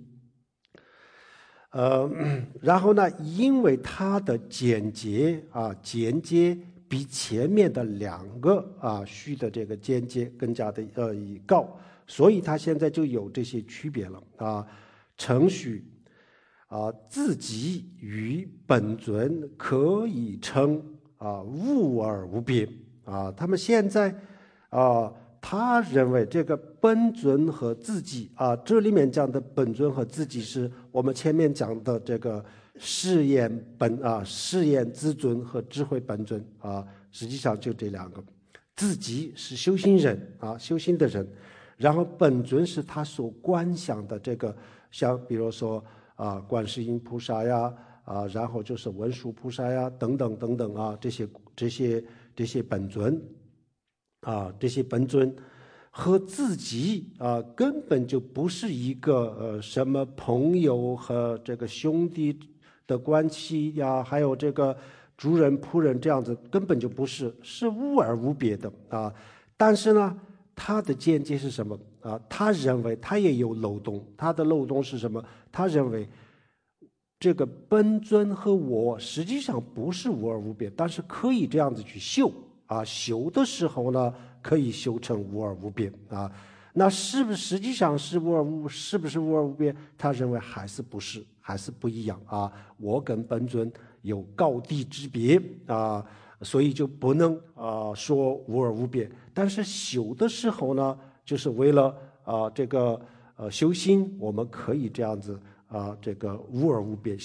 然后呢因为他的见解比前面的两个序的这个见解更加的高，所以他现在就有这些区别了程序自己与本尊可以称无而无别他们现在他认为这个本尊和自己这里面讲的本尊和自己是我们前面讲的这个誓言自尊和智慧本尊实际上就这两个，自己是修行人修行的人，然后本尊是他所观想的这个，像比如说观世音菩萨呀然后就是文殊菩萨呀等等等等这些本尊这些本尊和自己根本就不是一个什么朋友和这个兄弟的关系呀，还有这个主人仆人这样子，根本就不是，是无而无别的但是呢他的见解是什么他认为他也有漏洞，他的漏洞是什么？他认为这个本尊和我实际上不是无而无别，但是可以这样子去修修的时候呢可以修成无而无别那是不是实际上是是不是无而无别？他认为还是不是，还是不一样我跟本尊有高低之别所以就不能说无而无别。但是修的时候呢，就是为了这个修心，我们可以这样子这个无而无别修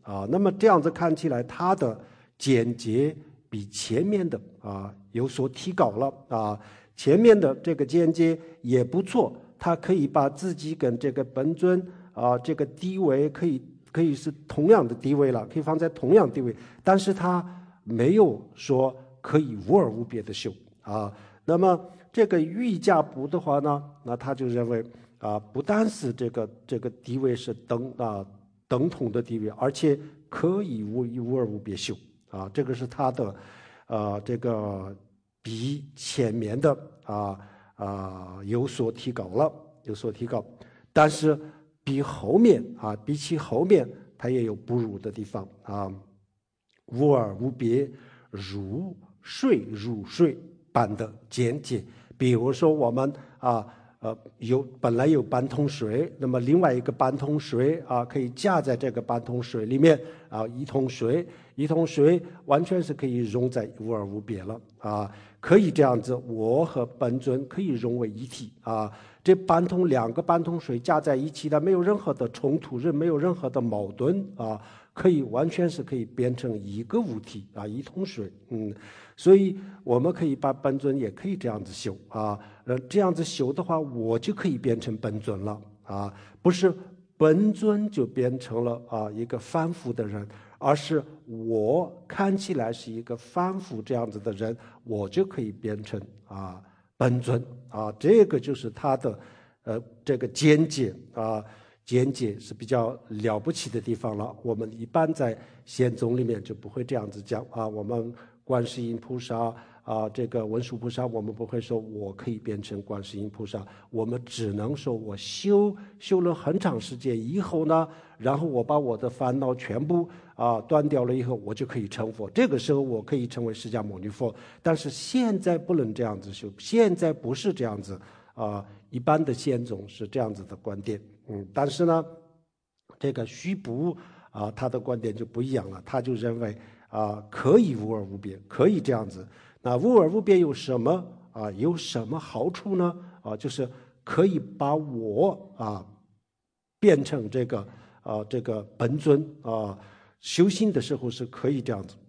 那么这样子看起来，它的简洁比前面的有所提高了前面的这个简洁也不错，它可以把自己跟这个本尊这个地位可以是同样的地位了，可以放在同样地位，但是它没有说可以无二无别的修那么这个瑜伽部的话呢，那他就认为不单是这个地位是等同的地位，而且可以无二无别修这个是他的这个比前面的有所提高了，但是比起后面它也有不如的地方无二无别，如水般的简洁。比如说我们本来有半桶水，那么另外一个半桶水可以加在这个半桶水里面一桶水完全是可以融在无二无别了可以这样子，我和本尊可以融为一体这两个半桶水加在一起的，没有任何的冲突，没有任何的矛盾完全是可以变成一个物体一桶水所以我们可以把本尊也可以这样子修这样子修的话，我就可以变成本尊了不是本尊就变成了一个凡夫的人，而是我看起来是一个凡夫这样子的人，我就可以变成本尊这个就是他的这个见解见解是比较了不起的地方了。我们一般在显宗里面就不会这样子讲我们观世音菩萨这个文殊菩萨，我们不会说我可以变成观世音菩萨，我们只能说我修了很长时间以后呢，然后我把我的烦恼全部断掉了以后，我就可以成佛，这个时候我可以成为释迦牟尼佛。但是现在不能这样子修，现在不是这样子一般的显宗是这样子的观点但是呢这个须部他的观点就不一样了，他就认为可以无二无别，可以这样子。那无二无别有什么好处呢就是可以把我变成这个本尊修行的时候是可以这样子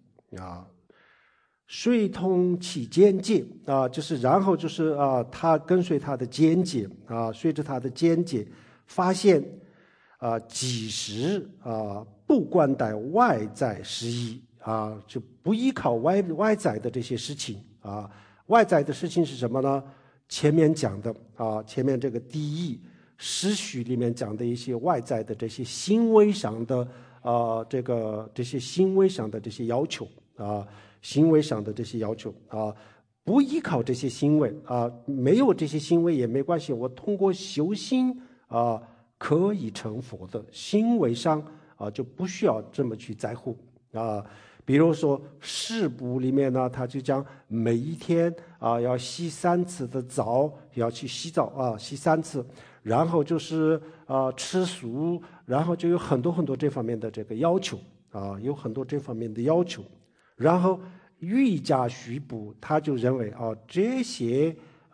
随同其见解就是然后就是他跟随他的见解随着他的见解发现即时不关待外在事宜就不依靠外在的这些事情外在的事情是什么呢？前面讲的前面这个第一诗序里面讲的一些外在的这些行为上的这些行为上的这些要求行为上的这些要求不依靠这些行为没有这些行为也没关系，我通过修行可以成佛的，行为上就不需要这么去在乎比如说誓部里面呢，他就讲每一天要洗3次的澡，要去洗澡洗3次，然后就是吃素，然后就有很多很多这方面的这个要求有很多这方面的要求。然后瑜伽须部他就认为这些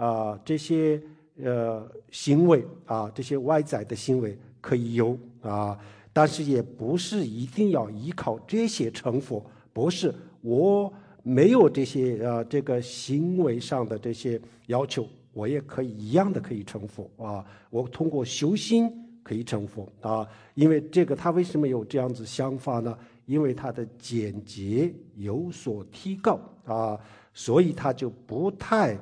行为这些外在的行为可以有但是也不是一定要依靠这些成佛，不是我没有这些这个行为上的这些要求，我也可以一样的可以成佛我通过修心可以成佛因为这个他为什么有这样子想法呢？因为他的简洁有所提高所以他就不太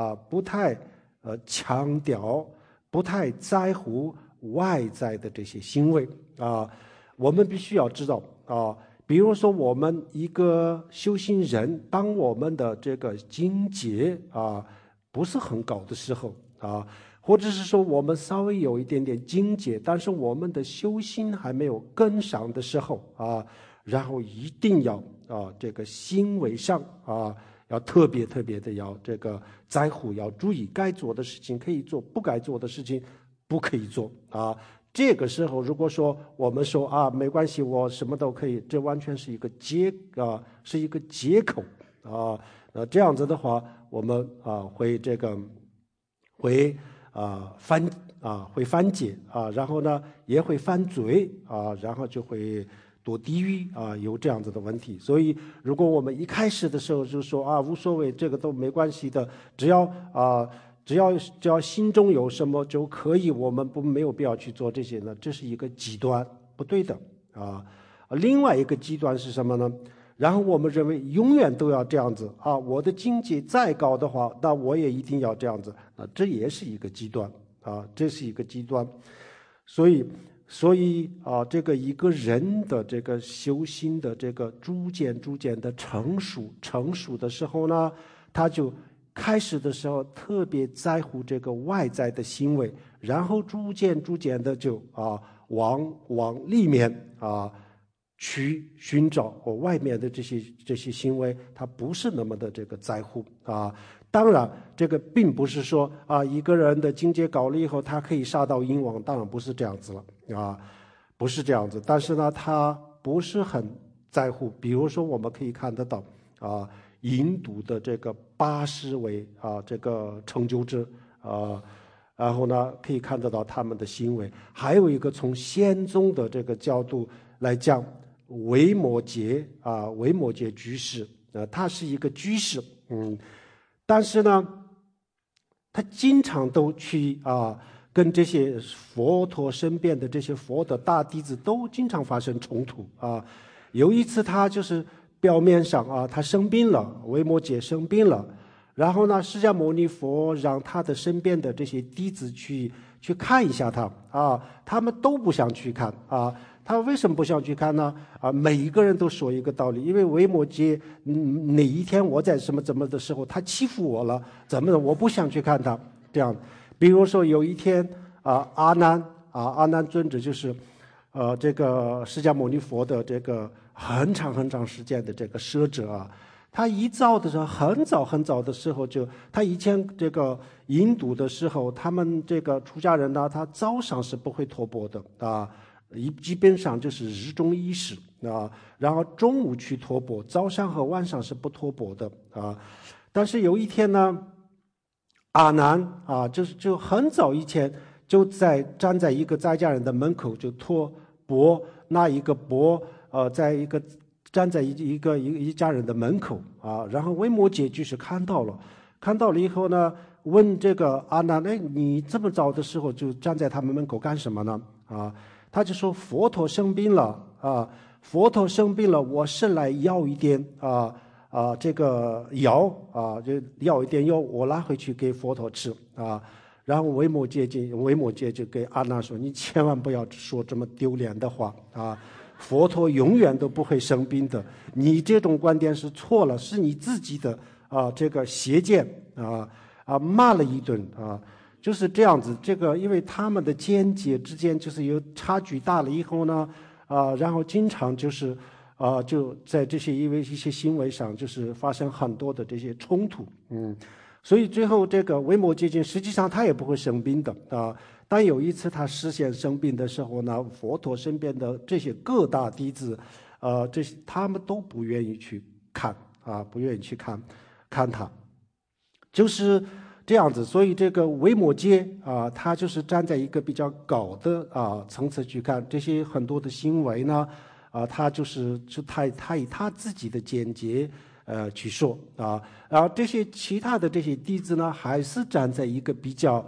强调，不太在乎外在的这些行为我们必须要知道比如说我们一个修行人，当我们的这个境界不是很高的时候或者是说我们稍微有一点点境界，但是我们的修行还没有跟上的时候然后一定要这个行为上要特别的要这个在乎，要注意该做的事情可以做，不该做的事情不可以做这个时候如果说我们说没关系，我什么都可以，这完全是一个借口这样子的话，我们会这个会翻解然后呢也会犯罪然后就会堕地狱啊，有这样子的问题。所以如果我们一开始的时候就说啊无所谓，这个都没关系的，只要心中有什么就可以，我们没有必要去做这些呢，这是一个极端，不对的啊。另外一个极端是什么呢？然后我们认为永远都要这样子啊，我的境界再高的话，那我也一定要这样子啊，这也是一个极端啊，这是一个极端。所以啊，这个一个人的这个修心的这个逐渐的成熟的时候呢，他就开始的时候特别在乎这个外在的行为，然后逐渐的就往里面去寻找外面的这些行为，他不是那么的这个在乎啊。当然，这个并不是说一个人的境界高了以后，他可以杀到阴王，当然不是这样子了啊，不是这样子。但是呢，他不是很在乎。比如说，我们可以看得到印度的这个80位这个成就者然后呢，可以看得到他们的行为。还有一个从仙宗的这个角度来讲，维摩诘居士他是一个居士，但是呢，他经常都去跟这些佛陀身边的这些佛的大弟子都经常发生冲突有一次他就是表面上他生病了，维摩诘生病了，然后呢，释迦牟尼佛让他的身边的这些弟子去看一下他他们都不想去看他为什么不想去看呢？每一个人都说一个道理，因为维摩诘哪一天我在怎么的时候，他欺负我了，怎么的，我不想去看他。这样，比如说有一天阿难尊者就是这个释迦牟尼佛的这个很长时间的这个舍者他一早的时候很早的时候他以前这个印度的时候，他们这个出家人呢，他早上是不会托钵的基本上就是日中仪式然后中午去托钵，早上和晚上是不托钵的但是有一天呢，阿难就很早以前就站在一个在家人的门口就托钵，拿一个钵站在一家人的门口然后维摩诘居士看到了以后呢，问这个阿难，你这么早的时候就站在他们门口干什么呢他就说佛陀生病了佛陀生病了，我是来要一点这个药就要一点药，我拿回去给佛陀吃然后维摩诘就给阿难说，你千万不要说这么丢脸的话佛陀永远都不会生病的，你这种观点是错了，是你自己的这个邪见骂了一顿就是这样子。这个因为他们的见解之间就是有差距大了以后呢然后经常就是就在这些因为一些行为上就是发生很多的这些冲突所以最后这个维摩诘实际上他也不会生病的但有一次他实现生病的时候呢，佛陀身边的这些各大弟子这些他们都不愿意去看不愿意去看他，就是这样子。所以这个维摩诘他就是站在一个比较高的层次去看这些很多的行为呢他以他自己的见解去说然后这些其他的这些弟子呢，还是站在一个比较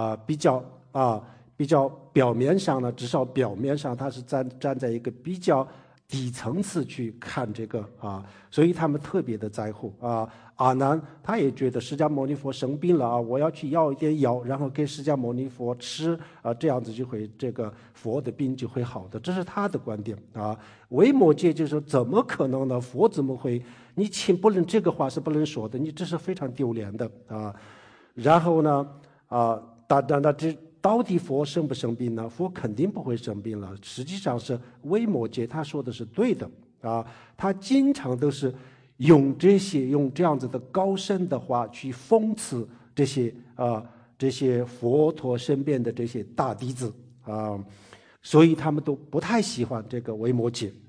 表面上呢，至少表面上他是站在一个比较低层次去看这个所以他们特别的在乎阿难他也觉得释迦牟尼佛生病了我要去要一点药，然后给释迦牟尼佛吃这样子就会这个佛的病就会好的，这是他的观点维摩诘就说怎么可能呢？佛怎么会？你不能这个话是不能说的，你这是非常丢脸的然后呢这到底佛生不生病呢？佛肯定不会生病了。实际上是维摩诘他说的是对的他经常都是用这样子的高深的话去讽刺这些佛陀身边的这些大弟子所以他们都不太喜欢这个维摩诘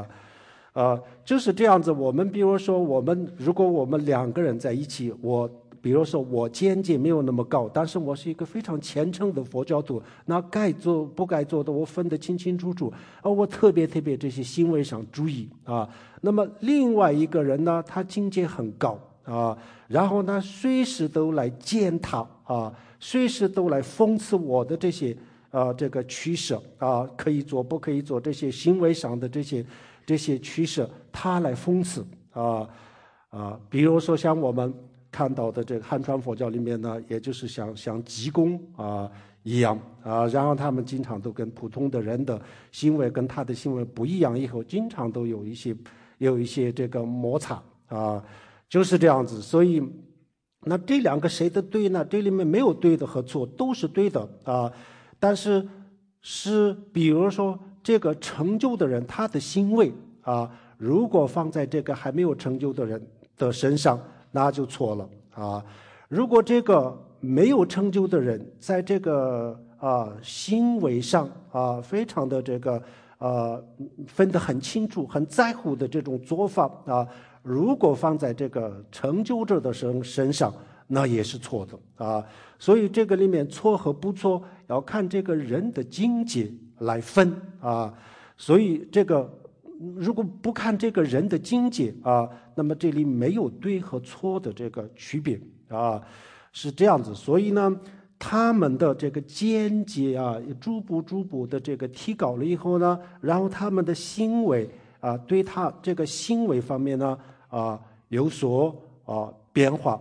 就是这样子。我们比如说如果我们两个人在一起， 比如说我见解没有那么高，但是我是一个非常虔诚的佛教徒，那该做不该做的我分得清清楚楚，我特别这些行为上注意啊。那么另外一个人呢，他境界很高啊，然后呢随时都来践踏啊，随时都来讽刺我的这些这个取舍啊，可以做不可以做，这些行为上的这些取舍，他来讽刺比如说像我们看到的这个汉传佛教里面呢，也就是像济公一样然后他们经常都跟普通的人的行为跟他的行为不一样，以后经常都有一些这个摩擦就是这样子。所以那这两个谁的对呢？这里面没有对的和错，都是对的但是比如说这个成就的人，他的行为如果放在这个还没有成就的人的身上，那就错了如果这个没有成就的人在这个行为上非常的这个分得很清楚、很在乎的这种做法如果放在这个成就者的身上，那也是错的所以这个里面错和不错要看这个人的境界来分所以这个如果不看这个人的境界那么这里没有对和错的这个区别是这样子。所以呢，他们的这个见解逐步的这个提高了以后呢，然后他们的行为对他这个行为方面呢有所变化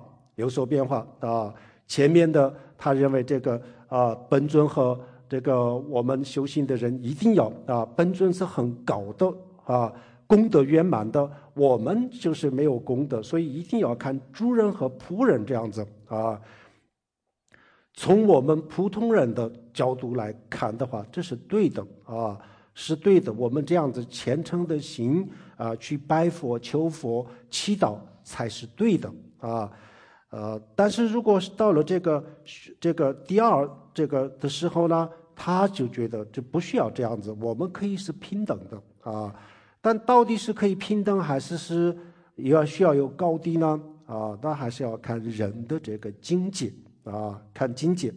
前面的他认为这个本尊和这个我们修行的人一定要本尊是很高的功德圆满的，我们就是没有功德，所以一定要看主人和仆人这样子从我们普通人的角度来看的话，这是对的是对的。我们这样子虔诚的心去拜佛、求佛、祈祷才是对的但是如果是到了这个第二这个的时候呢，他就觉得这不需要这样子，我们可以是平等的但到底是可以平等还是需要有高低呢那还是要看人的这个境界看境界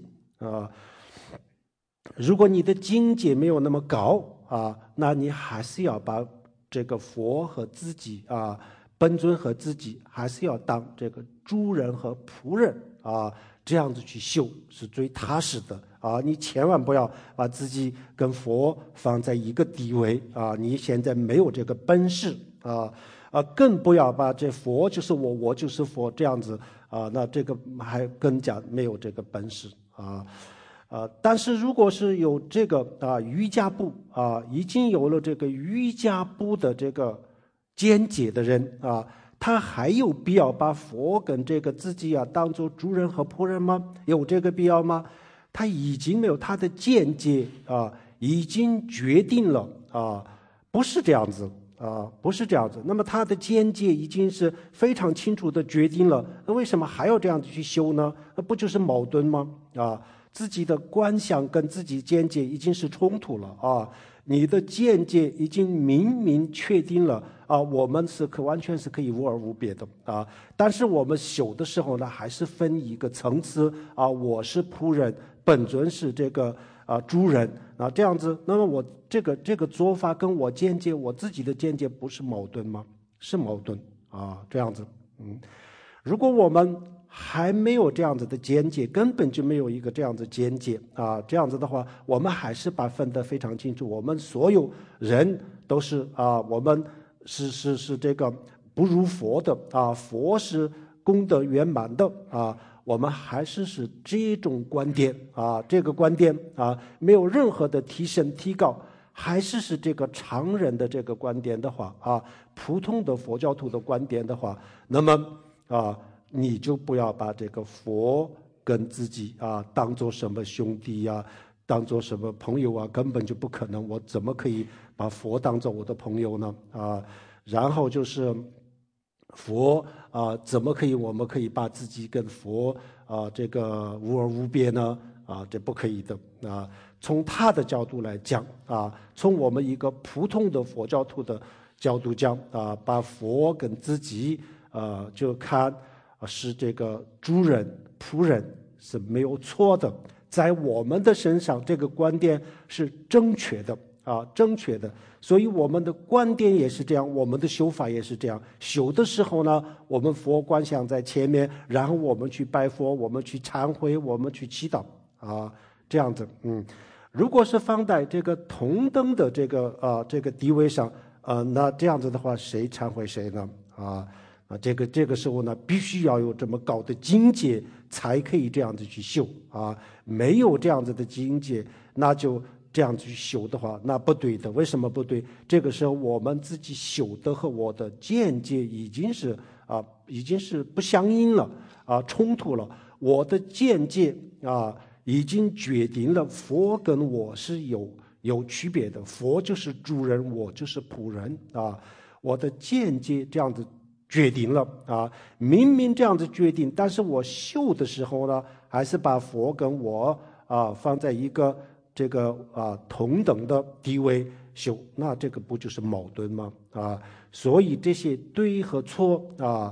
如果你的境界没有那么高那你还是要把这个佛和自己本尊和自己还是要当这个主人和仆人这样子去修是最踏实的你千万不要把自己跟佛放在一个地位你现在没有这个本事更不要把这佛就是我就是佛这样子那这个还更加没有这个本事但是如果是有这个瑜伽部已经有了这个瑜伽部的这个见解的人他还有必要把佛跟这个自己当做主人和仆人吗？有这个必要吗？他已经没有他的见解已经决定了不是这样子不是这样子。那么他的见解已经是非常清楚的决定了，那为什么还要这样子去修呢？那不就是矛盾吗？自己的观想跟自己见解已经是冲突了你的见解已经明确定了我们是完全是可以无二无别的但是我们修的时候呢，还是分一个层次我是仆人，本尊是这个主人这样子。那么我这个做法跟我见解我自己的见解不是矛盾吗？是矛盾这样子如果我们还没有这样子的见解，根本就没有一个这样子见解这样子的话，我们还是把分得非常清楚，我们所有人都是我们是这个不如佛的佛是功德圆满的我们还是这种观点这个观点没有任何的提升提高，还是这个常人的这个观点的话普通的佛教徒的观点的话，那么你就不要把这个佛跟自己当做什么兄弟当做什么朋友根本就不可能。我怎么可以把佛当做我的朋友呢然后就是佛怎么可以我们可以把自己跟佛这个无二无别呢这不可以的从他的角度来讲从我们一个普通的佛教徒的角度讲把佛跟自己就看是这个主人仆人是没有错的，在我们的身上这个观点是正确的正确的。所以我们的观点也是这样，我们的修法也是这样。修的时候呢，我们佛观想在前面，然后我们去拜佛，我们去忏悔，我们去祈祷这样子。如果是放在这个同等的这个地位上，那这样子的话，谁忏悔谁呢？这个时候呢，必须要有这么高的境界，才可以这样子去修没有这样子的境界，那就这样子去修的话，那不对的。为什么不对？这个时候我们自己修的和我的见解已经是不相应了冲突了。我的见解已经决定了佛跟我是有区别的，佛就是主人，我就是仆人我的见解这样子决定了明明这样子决定，但是我修的时候呢，还是把佛跟我放在一个这个同等的地位修，那这个不就是矛盾吗？所以这些对和错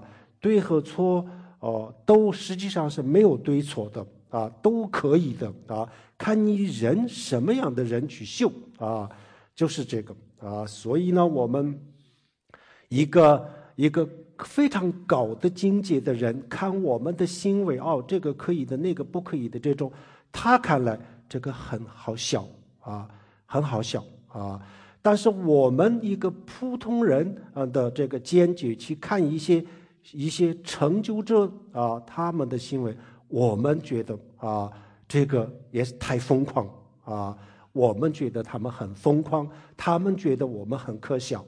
都实际上是没有对错的都可以的看你人什么样的人去修就是这个所以呢，我们一个非常高的境界的人看我们的行为这个可以的，那个不可以的，这种他看来这个很好笑很好笑但是我们一个普通人的这个见解去看一些成就者他们的行为，我们觉得这个也是太疯狂我们觉得他们很疯狂，他们觉得我们很可笑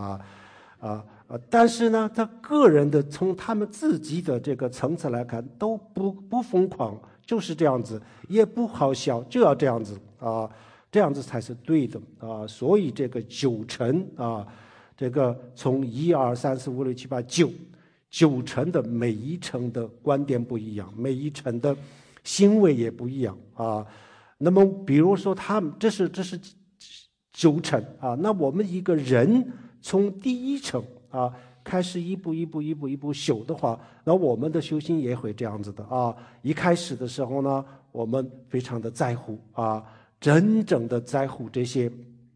但是呢，他个人的从他们自己的这个层次来看，都不疯狂，就是这样子，也不好笑，就要这样子这样子才是对的所以这个9层这个从1、2、3、4、5、6、7、8、9层的每一层的观点不一样，每一层的行为也不一样那么比如说他们这是9层那我们一个人从第1层开始一步修的话，那我们的修行也会这样子的一开始的时候呢，我们非常的在乎真正的在乎这些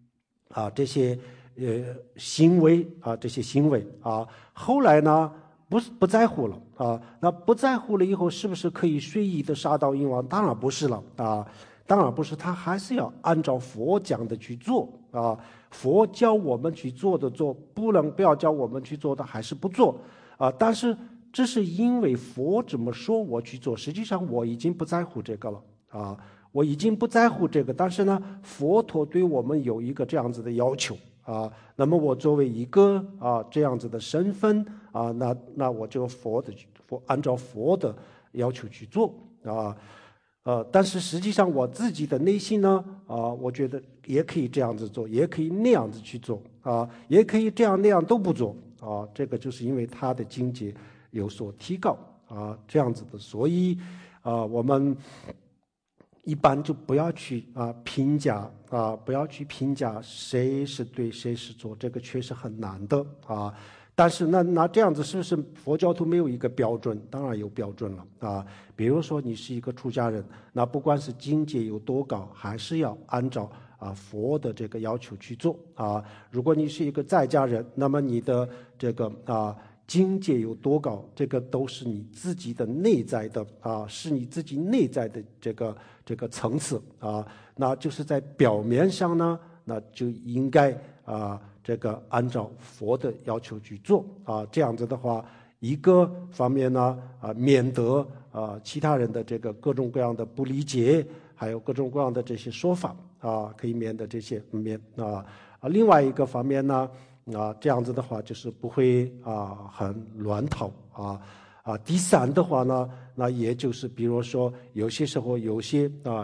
行为这些行为后来呢不在乎了那不在乎了以后，是不是可以随意的杀到阴王？当然不是了当然不是，他还是要按照佛讲的去做佛教我们去做的做，不要教我们去做的还是不做但是这是因为佛这么说我去做，实际上我已经不在乎这个了我已经不在乎这个，但是呢，佛陀对我们有一个这样子的要求那么我作为一个这样子的身份那我就按照佛的要求去做但是实际上我自己的内心呢我觉得也可以这样子做，也可以那样子去做也可以这样那样都不做这个就是因为他的境界有所提高这样子的，所以我们一般就不要去评价不要去评价谁是对谁是错，这个确实很难的但是那这样子是不是佛教徒没有一个标准？当然有标准了比如说你是一个出家人，那不管是境界有多高，还是要按照佛的这个要求去做如果你是一个在家人，那么你的这个境界有多高，这个都是你自己的内在的是你自己内在的这个层次那就是在表面上呢，那就应该这个按照佛的要求去做这样子的话，一个方面呢免得其他人的这个各种各样的不理解，还有各种各样的这些说法可以免得这些另外一个方面呢这样子的话就是不会很乱套第三的话呢，那也就是比如说有些时候有些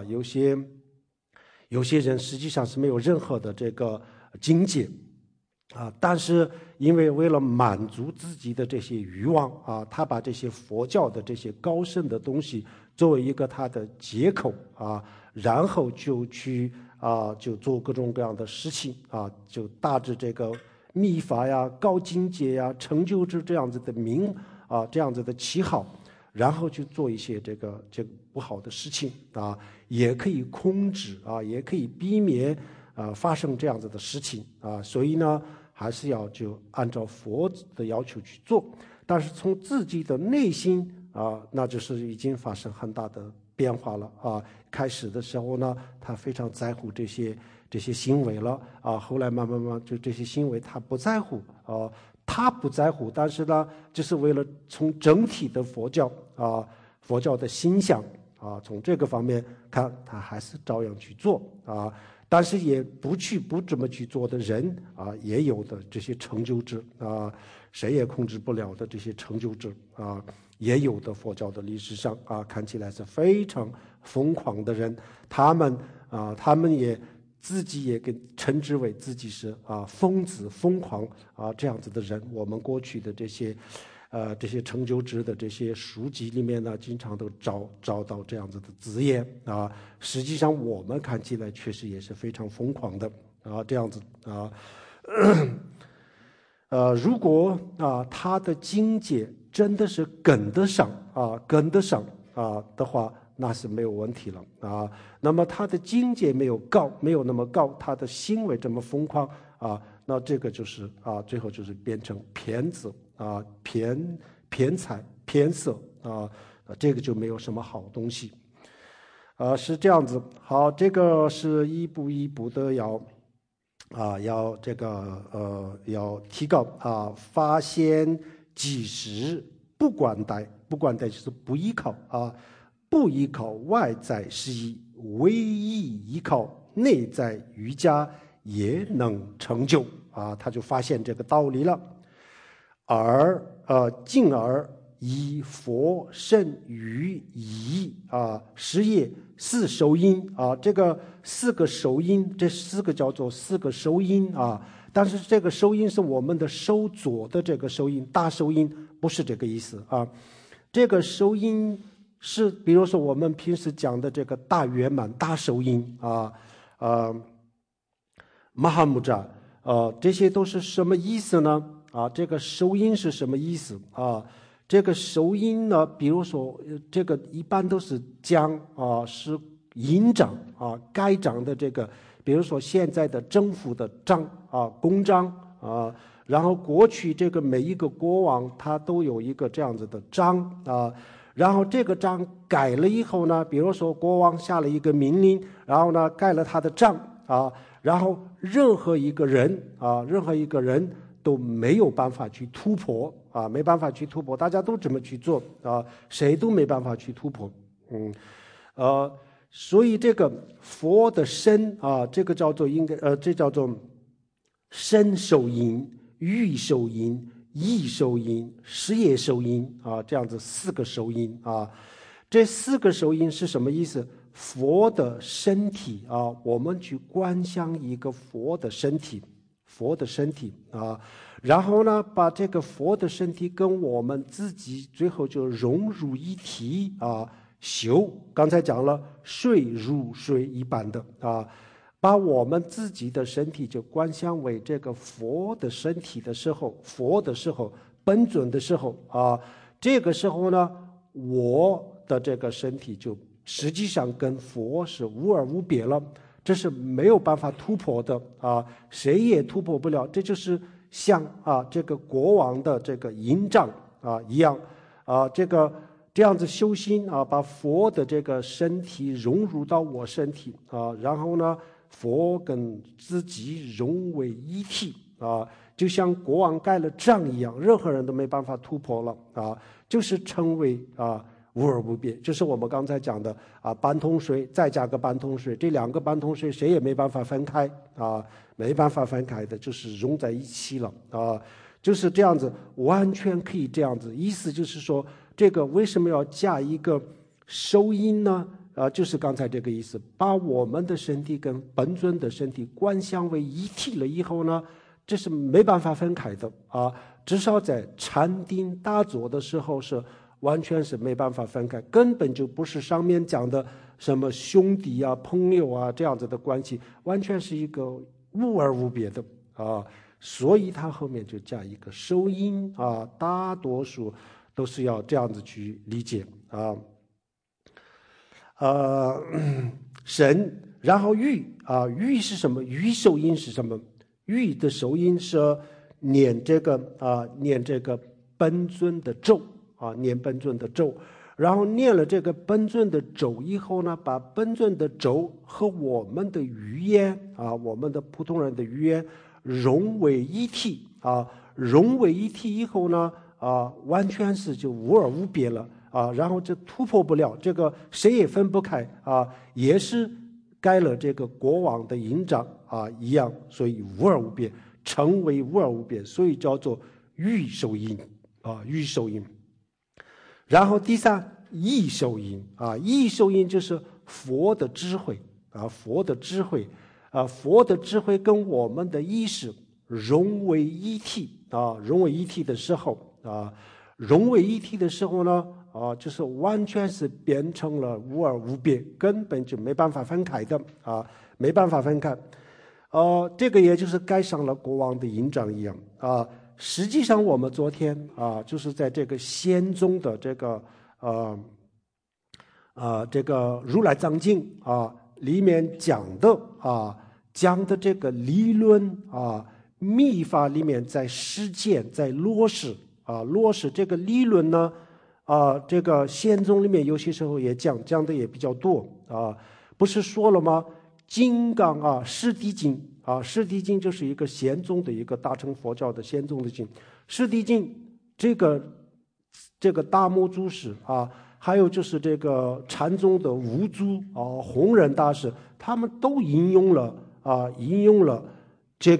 人实际上是没有任何的这个境界但是因为为了满足自己的这些欲望他把这些佛教的这些高深的东西作为一个他的借口然后就去就做各种各样的事情就打着这个密法呀、高境界呀、成就这样子的名这样子的旗号，然后去做一些这个不好的事情也可以控制也可以避免发生这样子的事情所以呢，还是要就按照佛的要求去做。但是从自己的内心那就是已经发生很大的变化了开始的时候呢，他非常在乎这些行为了后来慢慢就这些行为他不在乎他不在乎，但是呢，就是为了从整体的佛教的形象从这个方面看，他还是照样去做但是也不这么去做的人也有的这些成就者谁也控制不了的这些成就者也有的佛教的历史上看起来是非常疯狂的人，他们也自己也给称之为自己是疯子疯狂这样子的人。我们过去的这些成就者的这些书籍里面呢，经常都找到这样子的字眼实际上我们看起来确实也是非常疯狂的这样子如果他的境界真的是跟得上的话，那是没有问题了那么他的境界没有那么高，他的行为这么疯狂那这个就是最后就是变成骗子骗财骗色这个就没有什么好东西是这样子。好，这个是一步一步的要这个要提高发现即时不管待就是不依靠不依靠外在事宜，唯一依靠内在瑜伽也能成就他就发现这个道理了。进而以佛圣于仪事业四受因这个四个受因，这四个叫做四个受因但是这个受因是我们的手左的这个受因，大受因不是这个意思这个受因是比如说我们平时讲的这个大圆满大受因马哈姆扎这些都是什么意思呢这个受因是什么意思这个受因呢，比如说这个一般都是讲是营长该长的这个，比如说现在的政府的章公章然后过去这个每一个国王他都有一个这样子的章然后这个章改了以后呢，比如说国王下了一个命令，然后呢盖了他的章然后任何一个人都没有办法去突破没办法去突破，大家都这么去做谁都没办法去突破所以这个佛的身这个叫做这叫做身受因、欲受因、意受因、事业受因这样子四个受因这四个受因是什么意思？佛的身体我们去观想一个佛的身体然后呢把这个佛的身体跟我们自己最后就融入一体修刚才讲了水如水一般的把我们自己的身体就观想为这个佛的身体的时候，本尊的时候这个时候呢，我的这个身体就实际上跟佛是无二无别了，这是没有办法突破的谁也突破不了。这就是像这个国王的这个营帐一样这样子修心把佛的这个身体融入到我身体然后呢佛跟自己融为一体就像国王盖了章一样，任何人都没办法突破了就是成为无二无别，就是我们刚才讲的半桶水再加个半桶水，这两个半桶水谁也没办法分开没办法分开的，就是融在一起了就是这样子，完全可以这样子。意思就是说，这个为什么要加一个受因呢就是刚才这个意思，把我们的身体跟本尊的身体观想为一体了以后呢，这是没办法分开的至少在禅定打坐的时候是完全是没办法分开，根本就不是上面讲的什么兄弟朋友这样子的关系，完全是一个无二无别的所以他后面就加一个受因大多数都是要这样子去理解啊。神，然后玉啊，玉是什么？玉受音是什么？玉的受音是念这个本尊的咒啊，念本尊的咒。然后念了这个本尊的咒以后呢，把本尊的咒和我们的语言啊，我们的普通人的语言融为一体啊，融为一体以后呢，完全是就无二无别了啊，然后这突破不了，这个谁也分不开啊，也是盖了这个国王的印章啊一样，所以无二无别，成为无二无别，所以叫做玉受音啊，玉受音。然后第三，意受音啊，意受音就是佛的智慧啊，佛的智慧啊，佛的智慧跟我们的意识融为一体啊，融为一体的时候啊，融为一体的时候呢就是完全是变成了无二无别，根本就没办法分开的啊，没办法分开。这个也就是盖上了国王的印章一样啊。实际上，我们昨天就是在这个宪宗的这个这个如来藏经里面讲的这个理论密法里面在实践在落实这个理论呢这个宪宗里面有些时候也讲的也比较多不是说了吗？金刚释谛经释谛经就是一个宪宗的一个大乘佛教的宪宗的经。释谛经这个大摩祖师还有就是这个禅宗的五祖弘忍大师，他们都引用了这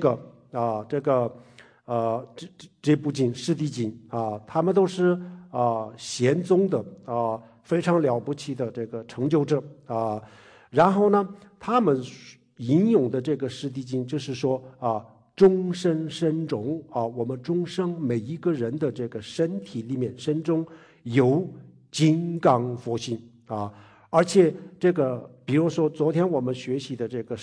部经释谛经他们都是宪宗的非常了不起的这个成就者然后呢，他们引用的这个释谛经就是说终身身中我们终生每一个人的这个身体里面身中有金刚佛性而且这个比如说昨天我们学习的这个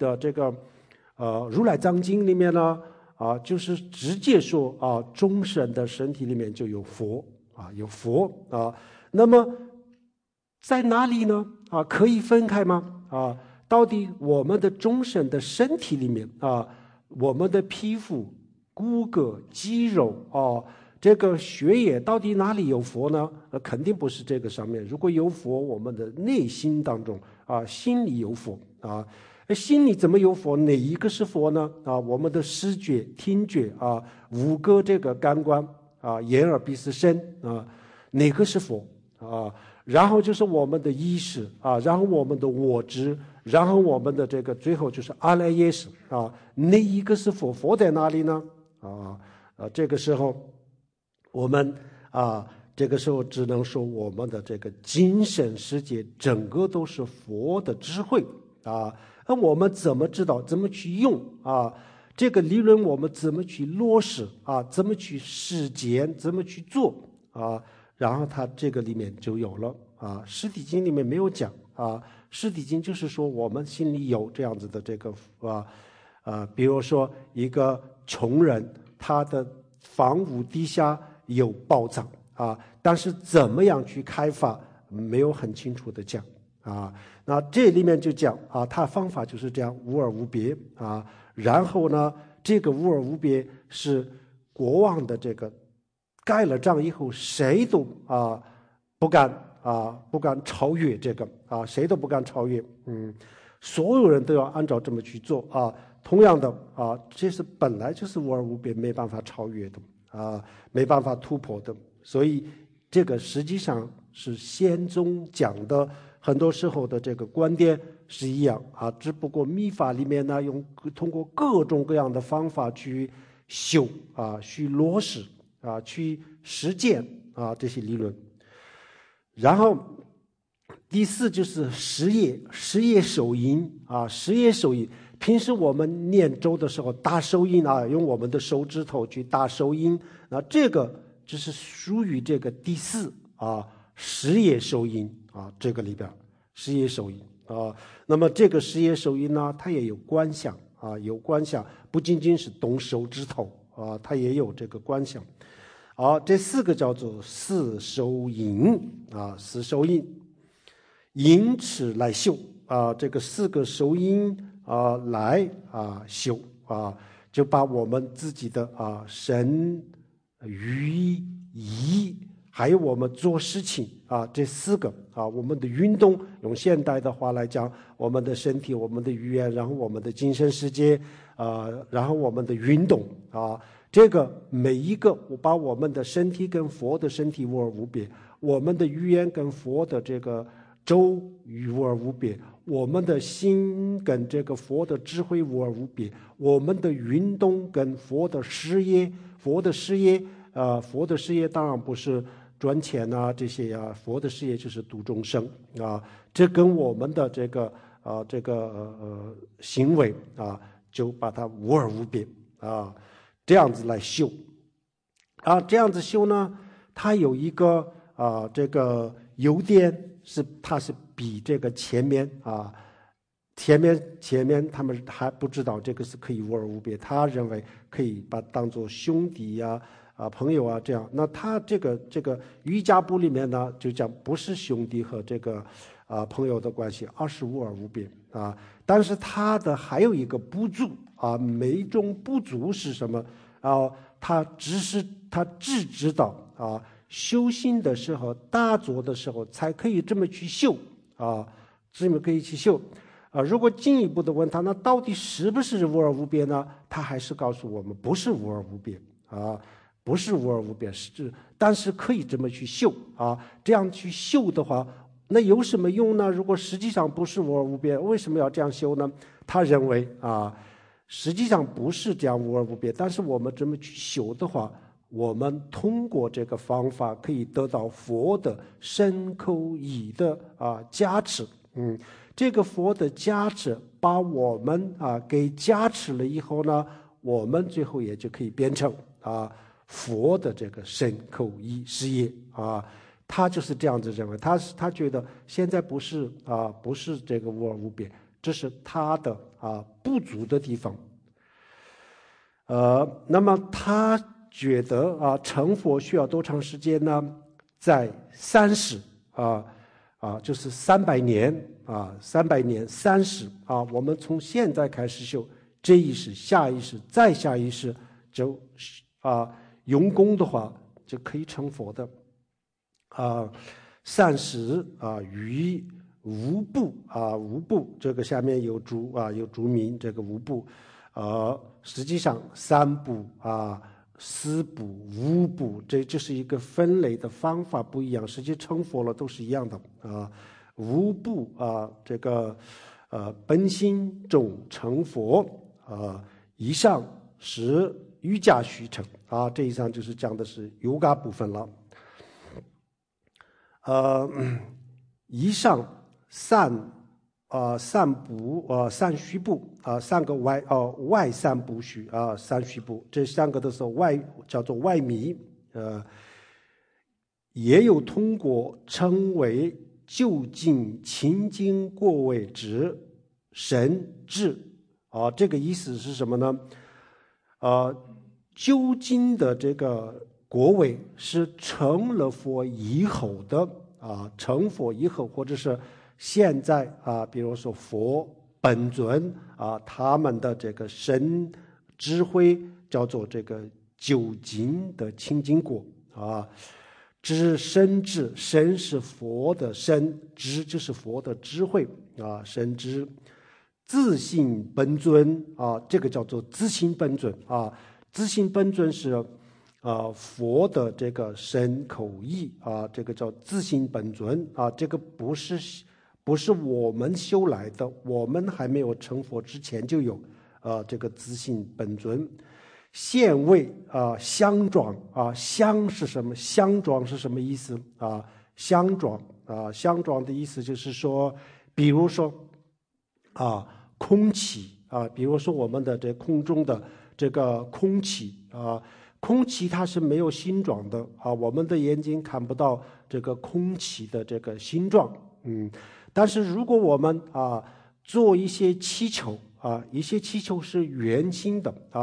如来藏经里面呢就是直接说终身的身体里面就有佛有佛那么在哪里呢可以分开吗到底我们的终身的身体里面我们的皮肤骨骼肌肉这个血液到底哪里有佛呢？肯定不是这个上面。如果有佛，我们的内心当中心里有佛心里怎么有佛？哪一个是佛呢？我们的视觉、听觉五个这个感官眼耳鼻舌身哪个是佛然后就是我们的意识然后我们的我执，然后我们的这个最后就是阿赖耶识哪一个是佛？佛在哪里呢？这个时候我们这个时候只能说我们的这个精神世界整个都是佛的智慧那我们怎么知道？怎么去用这个理论我们怎么去落实怎么去实践？怎么去做然后它这个里面就有了释谛经里面没有讲释谛经就是说我们心里有这样子的这个比如说一个穷人，他的房屋底下有宝藏但是怎么样去开发没有很清楚的讲那这里面就讲他方法就是这样无二无别然后呢这个无二无别是国王的这个盖了章以后谁都不敢超越这个谁都不敢超越所有人都要按照这么去做同样的这是本来就是无二无别没办法超越的没办法突破的，所以这个实际上是宪宗讲的很多时候的这个观点是一样只不过密法里面呢通过各种各样的方法去修去落实去实践这些理论。然后第四就是十业受音十业受音。平时我们念咒的时候打手印用我们的手指头去打手印，那这个就是属于这个第四十业受音这个里边十业受音那么这个十业受音呢，它也有观想有观想，不仅仅是动手指头它也有这个观想这4个叫做四收音四收音，因此来修这个4个收音来修就把我们自己的身语意还有我们做事情这4个我们的运动，用现代的话来讲，我们的身体、我们的语言，然后我们的精神世界然后我们的运动这个每一个，我把我们的身体跟佛的身体无二无别，我们的语言跟佛的这个咒语无二无别，我们的心跟这个佛的智慧无二无别，我们的运动跟佛的事业，佛的事业当然不是赚钱这些佛的事业就是度众生这跟我们的这个行为就把它无二无别这样子来修这样子修呢，它有一个这个优点是，它是比这个前面他们还不知道这个是可以无二无别，他认为可以把它当作兄弟朋友这样。那他这个瑜伽部里面呢，就讲不是兄弟和这个朋友的关系，而是无二无别但是他的还有一个不足每一种不足是什么他只知道修行的时候、打坐的时候才可以这么去修这么可以去修如果进一步的问他，那到底是不是无二无别呢？他还是告诉我们不是无二无别不是无二无别，但是可以这么去修这样去修的话，那有什么用呢？如果实际上不是无二无别，为什么要这样修呢？他认为实际上不是这样无二无别，但是我们这么去修的话，我们通过这个方法可以得到佛的身口意的加持这个佛的加持把我们给加持了以后呢，我们最后也就可以变成佛的这个身口意事业他就是这样子认为，他觉得现在不是这个无二无别，这是他的不足的地方那么他觉得成佛需要多长时间呢？在30就是300年300年30我们从现在开始修，这一世、下一世、再下一世，就用功的话就可以成佛的30于无部无部，这个下面有注明这个无部实际上3部4部5部，这就是一个分类的方法不一样，实际成佛了都是一样的无部这个本心中成佛以上是瑜伽须成这一上就是讲的是瑜伽部分了以上三部三虚部3个外三部虚三虚部，这3个都是叫做外迷也有通过称为究竟清净过位之神智这个意思是什么呢？究竟的这个果位是成了佛以后的成佛以后，或者是现在比如说佛本尊他们的这个神智慧叫做这个究竟的清净果知身智，身是佛的身，知就是佛的智慧身知自性本尊这个叫做自性本尊自性本尊是佛的这个身口意这个叫自性本尊这个不是我们修来的，我们还没有成佛之前就有这个自性本尊。现为相状相是什么？相状是什么意思相状相状的意思就是说，比如说空气比如说我们的这空中的这个空气空气它是没有形状的我们的眼睛看不到这个空气的这个形状但是如果我们做一些气球一些气球是圆形的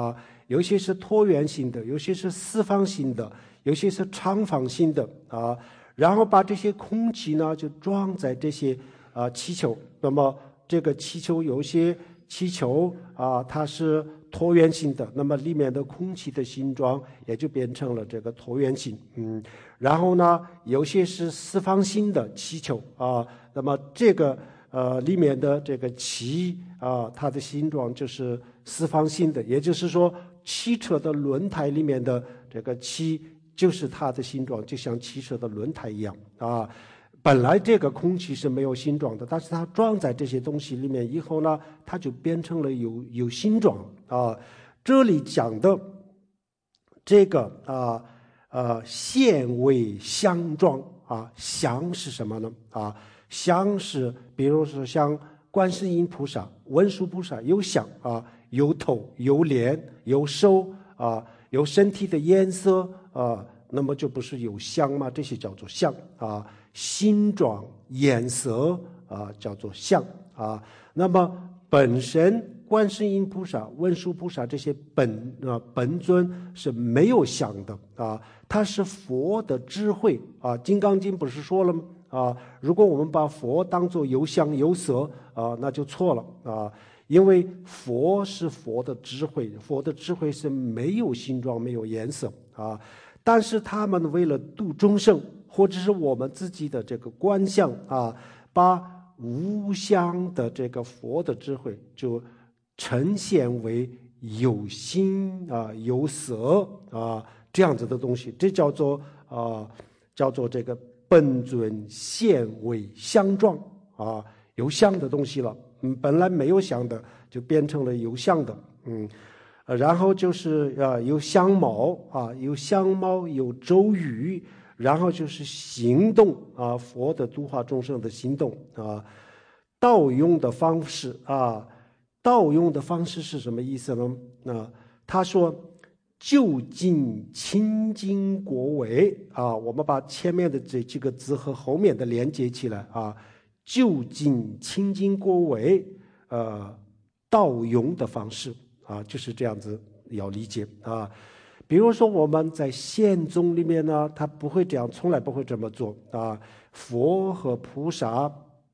有些是椭圆形的，有些是四方形的，有些是长方形的啊。然后把这些空气呢就装在这些气球。那么这个气球有些气球它是椭圆形的，那么里面的空气的形状也就变成了这个椭圆形。然后呢，有些是四方形的气球那么这个里面的这个气它的形状就是四方形的，也就是说汽车的轮胎里面的这个气就是它的形状，就像汽车的轮胎一样本来这个空气是没有形状的，但是它装在这些东西里面以后呢，它就变成了有形状这里讲的这个现为相状相是什么呢相是比如说像观世音菩萨、文殊菩萨有相有头、有脸、有手有身体的颜色那么就不是有相吗？这些叫做相形状、颜色叫做相那么本身观世音菩萨、文殊菩萨这些本尊是没有相的它是佛的智慧金刚经不是说了吗如果我们把佛当作有相有色那就错了因为佛是佛的智慧，佛的智慧是没有形状、没有颜色但是他们为了度众生，或者是我们自己的这个观相把无相的这个佛的智慧就呈现为有形有色这样子的东西，这叫做这个本尊现为相状有相的东西了本来没有相的就变成了有相的然后就是有相貌有相貌有咒语，然后就是行动佛的度化众生的行动道用的方式道用的方式是什么意思呢他说就近清净国为我们把前面的这几个字和后面的连接起来就近清净国为道用的方式就是这样子要理解比如说我们在宪宗里面呢，他不会这样，从来不会这么做佛和菩萨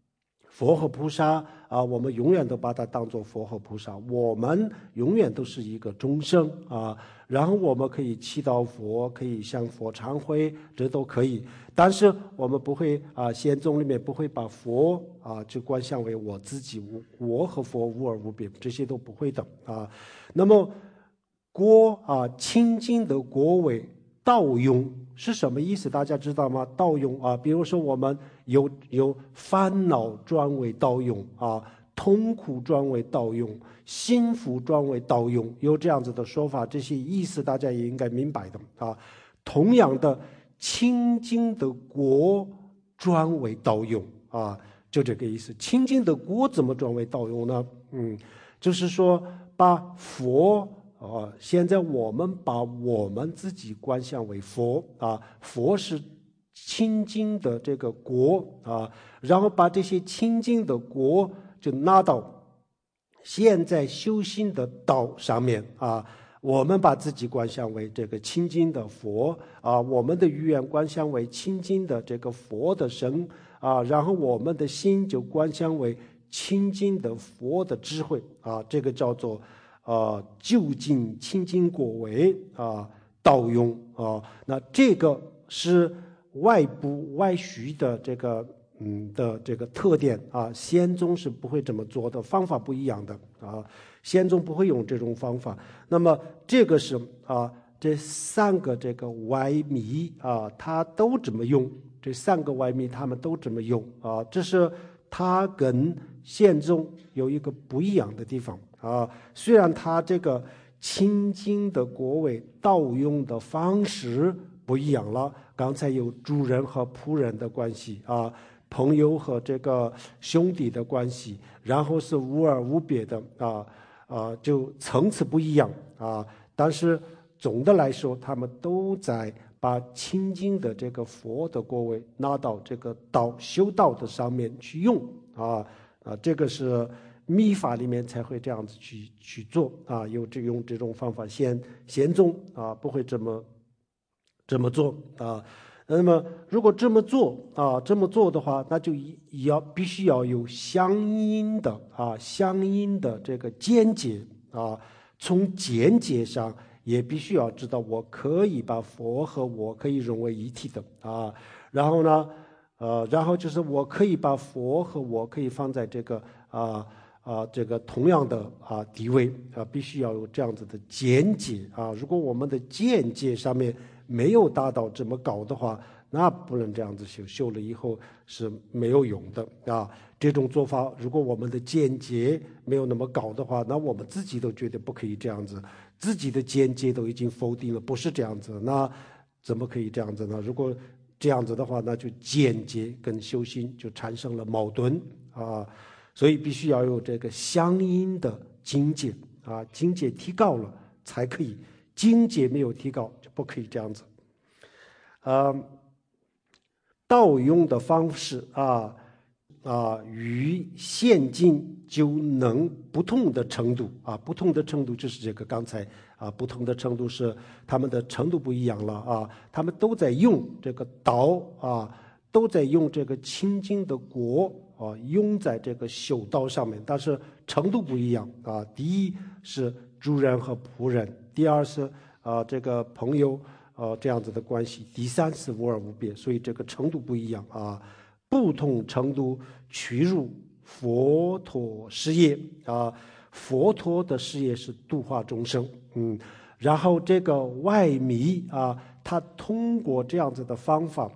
我们永远都把它当作佛和菩萨，我们永远都是一个众生然后我们可以祈祷佛，可以向佛忏悔，这都可以，但是我们不会宪宗里面不会把佛就观想为我自己，我和佛无二无别，这些都不会的那么国清净的国为道用是什么意思？大家知道吗？道用比如说我们有烦恼转为道用痛苦转为道用，幸福转为道用，有这样子的说法，这些意思大家也应该明白的同样的，清净的国转为道用就这个意思。清净的国怎么转为道用呢？就是说把佛现在我们把我们自己观想为佛佛是清净的这个国然后把这些清净的国就拿到现在修行的道上面我们把自己观想为这个清净的佛我们的语言观想为清净的这个佛的身然后我们的心就观想为清净的佛的智慧这个叫做就近清净果为道用那这个是外部外虚的这个这个特点仙宗是不会这么做的，方法不一样的仙宗不会用这种方法。那么这个是这三个这个歪密他都这么用，这三个歪密他们都这么用这是他跟仙宗有一个不一样的地方虽然他这个清净的国位道用的方式不一样了，刚才有主人和仆人的关系朋友和这个兄弟的关系，然后是无二无别的就层次不一样但是总的来说他们都在把清净的这个佛的国位拿到这个道修道的上面去用这个是密法里面才会这样子去做啊，用这种方法，贤宗啊不会这么做啊。那么如果这么做的话，那就必须要有相应的这个见解啊。从见解上也必须要知道，我可以把佛和我可以融为一体的啊。然后呢，然后就是我可以把佛和我可以放在这个这个同样的地位啊，必须要有这样子的见解啊。如果我们的见解上面没有达到这么高的话，那不能这样子修了以后是没有用的啊。这种做法，如果我们的见解没有那么高的话，那我们自己都觉得不可以这样子，自己的见解都已经否定了，不是这样子，那怎么可以这样子呢？如果这样子的话，那就见解跟修行就产生了矛盾啊。所以必须要有这个相应的境界啊，境界提高了才可以，境界没有提高就不可以这样子。盗用的方式与现今就能不同的程度不同的程度就是这个刚才不同的程度是他们的程度不一样了他们都在用这个道都在用这个清净的果用在这个修道上面，但是程度不一样第一是主人和仆人，第二是这个朋友这样子的关系，第三是无二无别，所以这个程度不一样不同程度趋入佛陀事业佛陀的事业是度化众生然后这个外迷他通过这样子的方法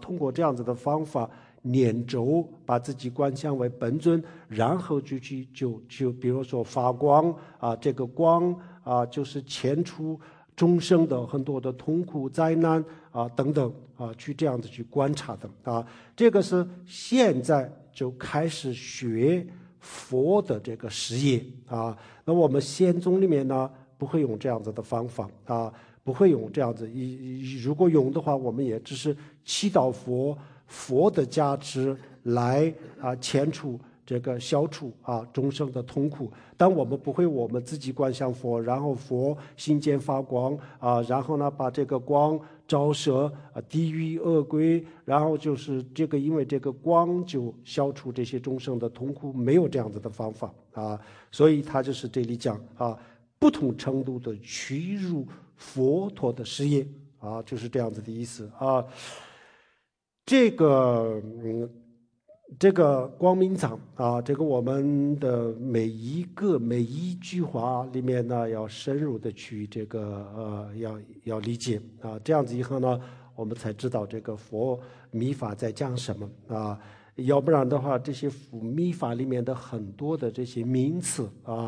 念咒，把自己观想为本尊，然后就比如说发光这个光就是遣除众生的很多的痛苦灾难等等去这样子去观察的这个是现在就开始学佛的这个事业那我们仙宗里面呢不会用这样子的方法不会用这样子，如果用的话，我们也只是祈祷佛的加持来遣除这个消除众生的痛苦，但我们不会我们自己观想佛，然后佛心间发光然后呢把这个光照射地狱恶鬼，然后就是这个因为这个光就消除这些众生的痛苦，没有这样子的方法所以他就是这里讲不同程度的趋入佛陀的事业就是这样子的意思这个光明藏这个我们的每一句话里面呢，要深入的去这个要理解这样子以后呢，我们才知道这个佛密法在讲什么要不然的话，这些密法里面的很多的这些名词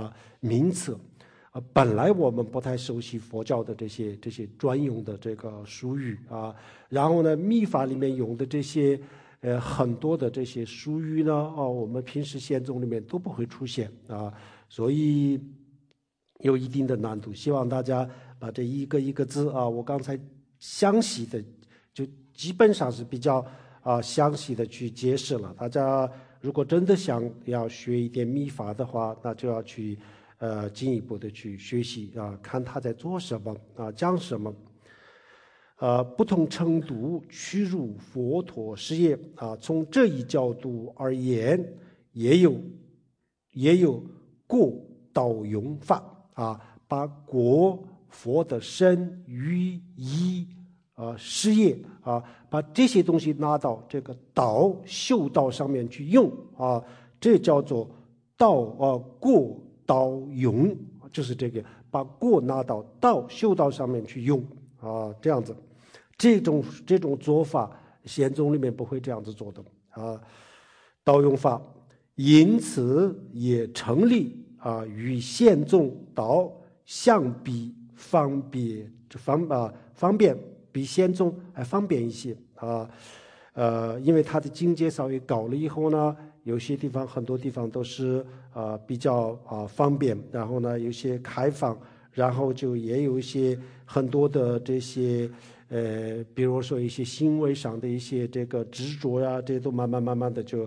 本来我们不太熟悉佛教的这些专用的这个术语然后呢，密法里面用的这些很多的这些术语呢我们平时仙宗里面都不会出现所以有一定的难度。希望大家把这一个一个字我刚才详细的就基本上是比较详细的去解释了。大家如果真的想要学一点密法的话，那就要去进一步的去学习看他在做什么讲什么不同程度趋入佛陀事业从这一角度而言，也有过道用法把果佛的身语意事业把这些东西拿到这个道修道上面去用这叫做过道用，就是这个把过拿到道修道上面去用这样子，这种做法仙宗里面不会这样子做的道用法，因此也成立与仙宗道相比方便比仙宗还方便一些因为它的境界稍微高了以后呢，有些地方很多地方都是比较方便，然后呢有些开放，然后就也有一些很多的这些比如说一些行为上的一些这个执着这都慢慢的就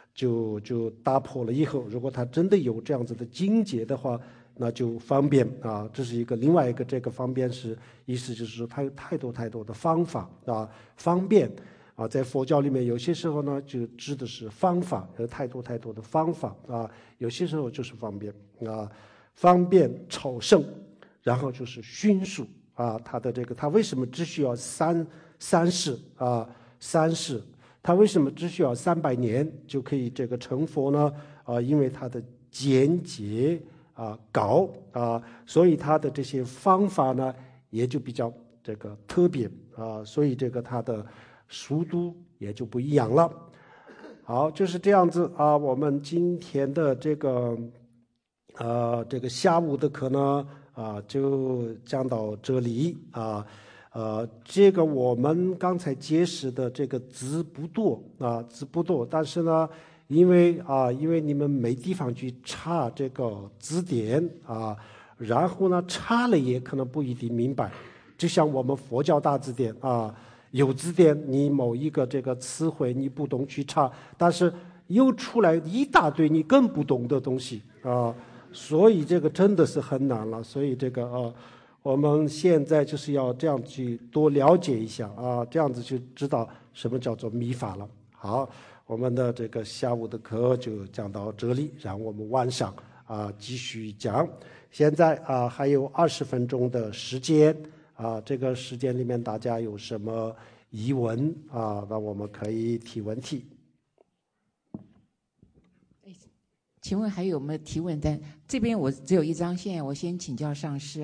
就打破了以后，如果他真的有这样子的境界的话，那就方便啊。这是另外一个这个方便是意思就是说，它有太多的方法啊，方便啊，在佛教里面有些时候呢就指的是方法，有太多的方法啊，有些时候就是方便啊，方便超胜，然后就是迅速啊。它为什么只需要三世啊？三世。他为什么只需要300年就可以这个成佛呢？因为他的简洁高所以他的这些方法呢也就比较这个特别所以这个他的速度也就不一样了。好，就是这样子我们今天的这个下午的课呢就讲到这里这个我们刚才解释的这个字不多但是呢，因为你们没地方去查这个字典然后呢查了也可能不一定明白，就像我们佛教大字典有字典，你某一个这个词汇你不懂去查，但是又出来一大堆你更不懂的东西所以这个真的是很难了。所以这个我们现在就是要这样去多了解一下这样子就知道什么叫做密法了。好，我们的这个下午的课就讲到这里，然后我们晚上继续讲。现在还有20分钟的时间这个时间里面大家有什么疑问那我们可以提问题。 请问还有没有提问单？这边我只有一张线，我先请教上师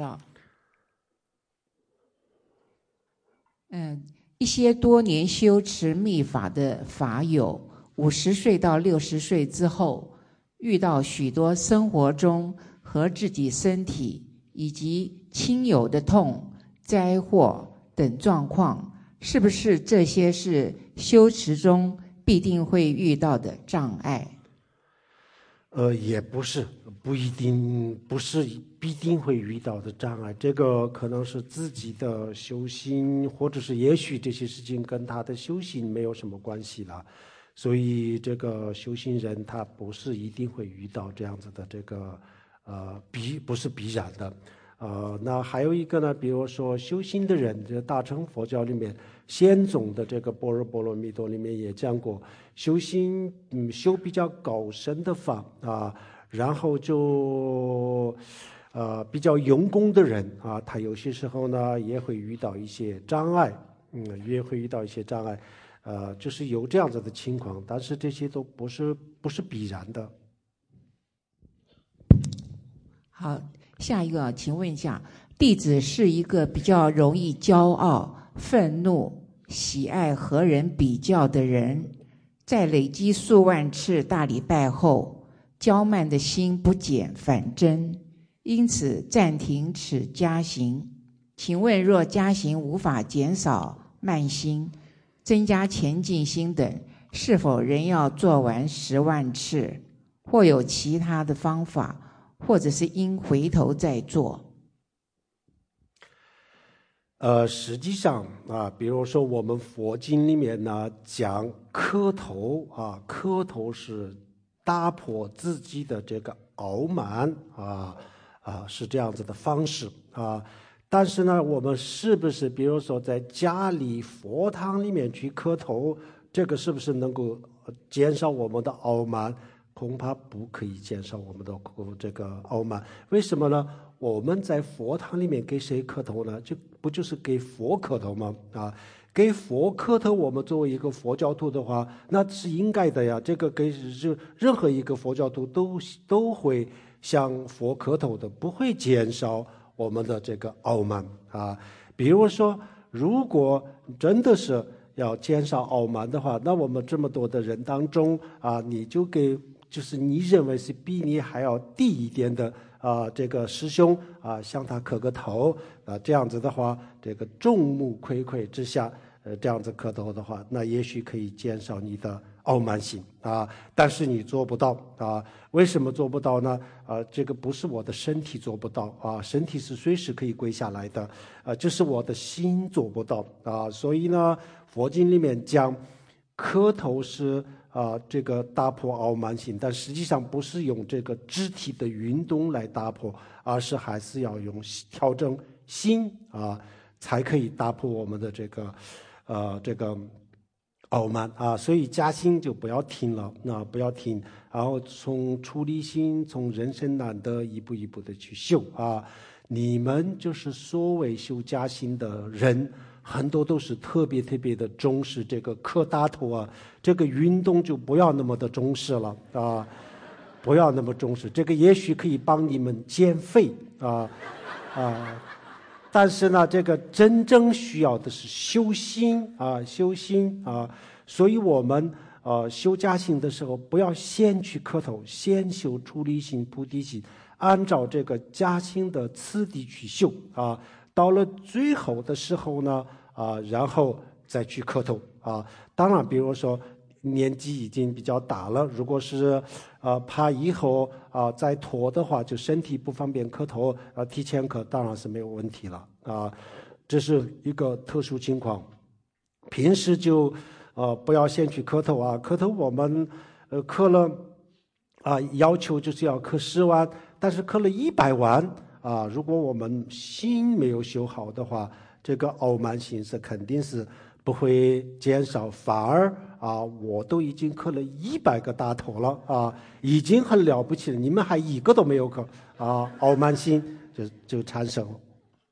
一些多年修持密法的法友，50岁到60岁之后，遇到许多生活中和自己身体以及亲友的痛、灾祸等状况，是不是这些是修持中必定会遇到的障碍？ 也不是，不一定，不是必定会遇到的障碍。这个可能是自己的修行，或者是也许这些事情跟他的修行没有什么关系了。所以这个修行人他不是一定会遇到这样子的这个不是必然的。那还有一个呢，比如说修行的人，这大乘佛教里面显宗的这个般若波罗蜜多里面也讲过，修行修比较高深的法然后就比较用功的人他有些时候呢也会遇到一些障碍，也会遇到一些障碍，就是有这样子的情况，但是这些都不是必然的。 好，下一个请问一下，弟子是一个比较容易骄傲、愤怒、喜爱和人比较的人，在累积数万次大礼拜后，骄慢的心不减反增，因此暂停此加行。请问若加行无法减少慢心、增加前进心等，是否仍要做完10万次，或有其他的方法，或者是应回头再做？ 实际上比如说我们佛经里面呢讲磕头磕头是打破自己的这个傲慢是这样子的方式但是呢我们是不是比如说在家里佛堂里面去磕头，这个是不是能够减少我们的傲慢？恐怕不可以减少我们的这个傲慢。为什么呢？我们在佛堂里面给谁磕头呢？不就是给佛磕头吗？给佛磕头，我们作为一个佛教徒的话，那是应该的呀。这个就任何一个佛教徒都会向佛磕头的，不会减少我们的这个傲慢比如说，如果真的是要减少傲慢的话，那我们这么多的人当中你就给就是你认为是比你还要低一点的这个师兄向他磕个头这样子的话，这个众目睽睽之下这样子磕头的话，那也许可以减少你的傲慢心但是你做不到为什么做不到呢？这个不是我的身体做不到身体是随时可以跪下来的就是我的心做不到所以呢佛经里面讲磕头是这个打破傲慢心，但实际上不是用这个肢体的运动来打破，而是还是要用调整心才可以打破我们的这个傲慢所以加心就不要停了，不要停，然后从出离心，从人生难得一步一步的去修你们就是所谓修加心的人，很多都是特别特别的重视这个磕大头这个运动就不要那么的重视了不要那么重视，这个也许可以帮你们减肥但是呢，这个真正需要的是修心修心所以我们修加心的时候，不要先去磕头，先修出离心、菩提心，按照这个加心的次第去修到了最后的时候呢然后再去磕头当然，比如说年纪已经比较大了，如果是怕以后再拖的话，就身体不方便磕头提前磕当然是没有问题了这是一个特殊情况。平时就不要先去磕头磕头我们磕了要求就是要磕10万，但是磕了100万如果我们心没有修好的话，这个傲慢心是肯定是不会减少，反而我都已经磕了100个大头了已经很了不起了，你们还一个都没有磕傲慢心就产生了。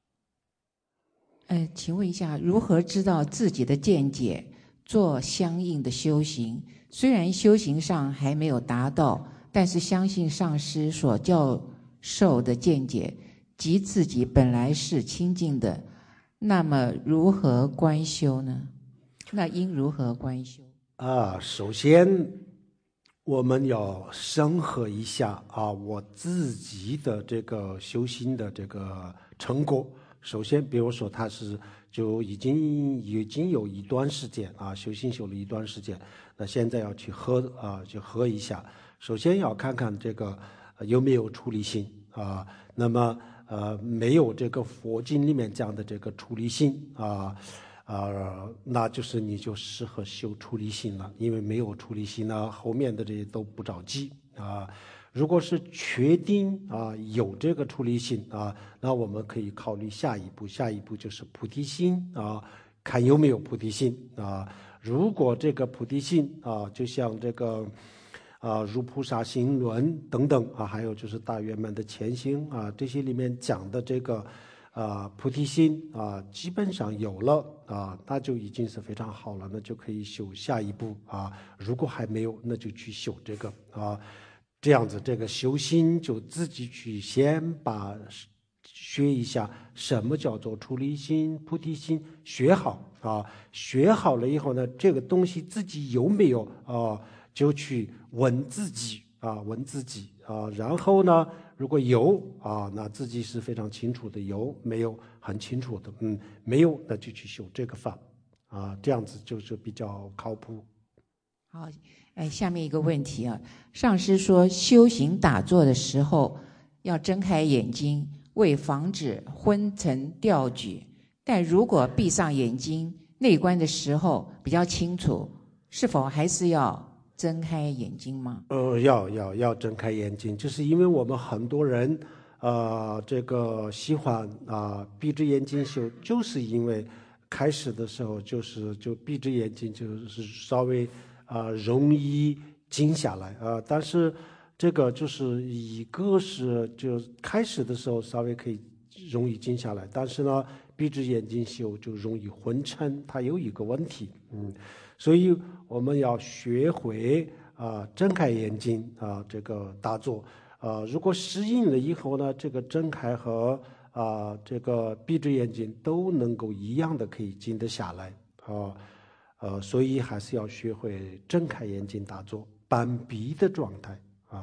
请问一下，如何知道自己的见解，做相应的修行？虽然修行上还没有达到，但是相信上师所教授的见解及自己本来是清净的，那么如何观修呢？那应如何观修首先我们要审核一下我自己的这个修行的这个成果。首先比如说他是就已经有一段时间修行修了一段时间，那现在要去核一下。首先要看看这个有没有出离心那么没有这个佛经里面讲的这个出离心那就是你就适合修出离心了，因为没有出离心呢，后面的这些都不着急如果是确定有这个出离心那我们可以考虑下一步就是菩提心看有没有菩提心如果这个菩提心就像这个如菩萨行论等等还有就是大圆满的前行这些里面讲的这个菩提心基本上有了那就已经是非常好了，那就可以修下一步如果还没有，那就去修这个这样子这个修心就自己去先学一下什么叫做出离心、菩提心，学好学好了以后呢，这个东西自己有没有就去问自己然后呢如果有那自己是非常清楚的，有没有很清楚的没有那就去修这个法这样子就是比较靠谱。 好下面一个问题上师说修行打坐的时候要睁开眼睛，为防止昏沉掉举，但如果闭上眼睛内观的时候比较清楚，是否还是要睁开眼睛吗？ 要睁开眼睛，就是因为我们很多人这个喜欢闭着眼睛修，就是因为开始的时候就闭着眼睛，就是稍微容易静下来但是这个就是一个是就开始的时候稍微可以容易静下来，但是呢闭着眼睛修就容易昏沉，它有一个问题所以我们要学会睁开眼睛这个打坐如果适应了以后呢，这个睁开和这个闭着眼睛都能够一样的可以静得下来所以还是要学会睁开眼睛打坐，半闭的状态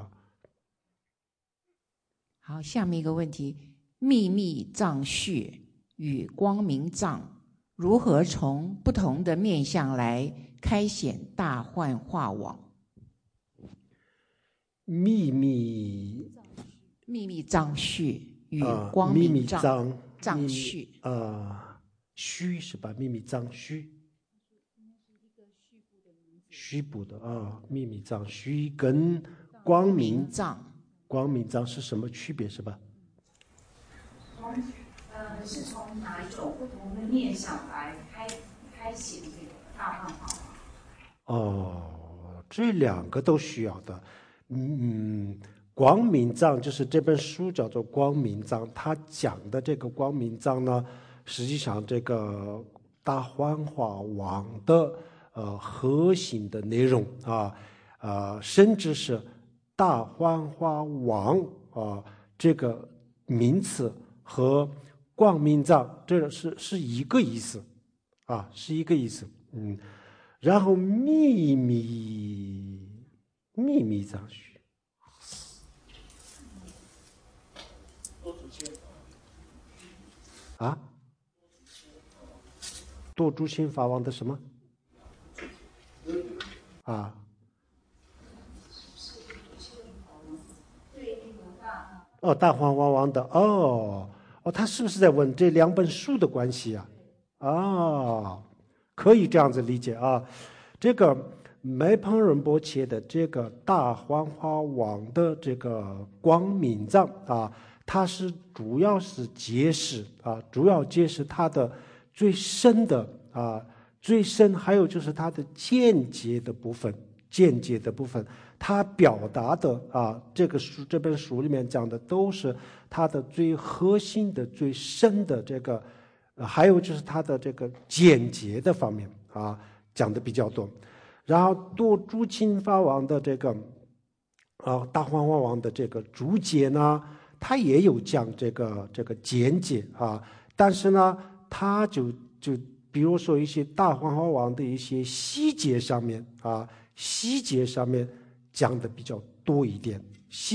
好，下面一个问题，秘密藏穴与光明藏如何从不同的面向来开显大幻化网？ 秘密藏穴与光明藏穴虚是吧？秘密藏虚虚部的秘密藏，虚跟光明藏， 光明藏是什么区别是吧？ 是从哪一种不同的面向来开启这个大幻化哦，这两个都需要的。光明藏就是这本书叫做光明藏，它讲的这个光明藏呢，实际上这个大幻化网的核心的内容甚至是大幻化网这个名词和光明藏这是一个意思是一个意思。然后秘密藏虚多珠心法王的什么大幻化王的他是不是在问这两本书的关系可以这样子理解这个梅蓬仁波切的这个大幻化网的这个光明藏它是主要是解释它的最深的最深，还有就是它的间接的部分，它表达的这本书里面讲的都是它的最核心的、最深的这个，还有就是它的这个间接的方面讲的比较多。然后多珠钦法王的这个大幻化王的这个注解呢，它也有讲这个间接但是呢，它就比如说一些大幻化王的一些细节上面讲的比较多一点，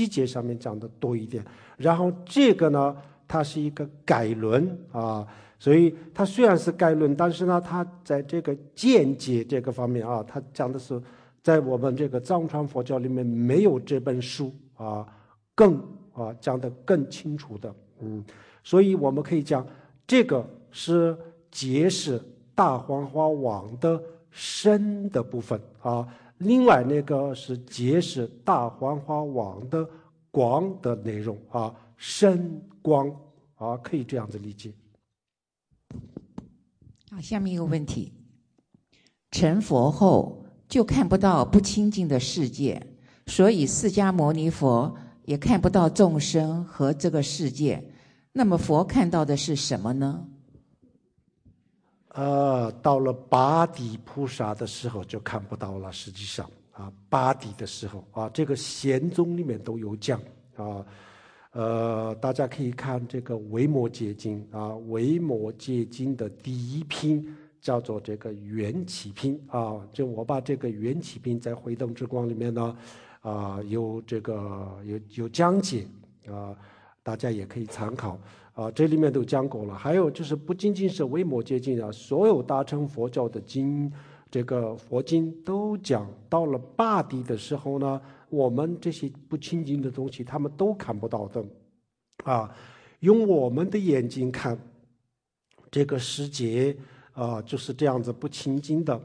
然后这个呢，它是一个概论所以它虽然是概论，但是呢，它在这个间接这个方面它讲的是在我们这个藏传佛教里面没有这本书更讲得更清楚的所以我们可以讲这个是解释大幻化网的深的部分另外那个是解释大幻化网的光的内容深光可以这样子理解。 好，下面一个问题：成佛后就看不到不清净的世界，所以释迦牟尼佛也看不到众生和这个世界。那么佛看到的是什么呢？ 到了八地菩萨的时候就看不到了。实际上八地的时候这个贤宗里面都有讲大家可以看这个维摩诘经维摩诘经的第一品叫做这个缘起品就我把这个缘起品在慧灯之光里面呢有这个有讲解大家也可以参考这里面都讲过了。还有就是不仅仅是维摩诘经所有大乘佛教的经，这个佛经都讲到了八地的时候呢，我们这些不清净的东西他们都看不到的用我们的眼睛看这个世界就是这样子不清净的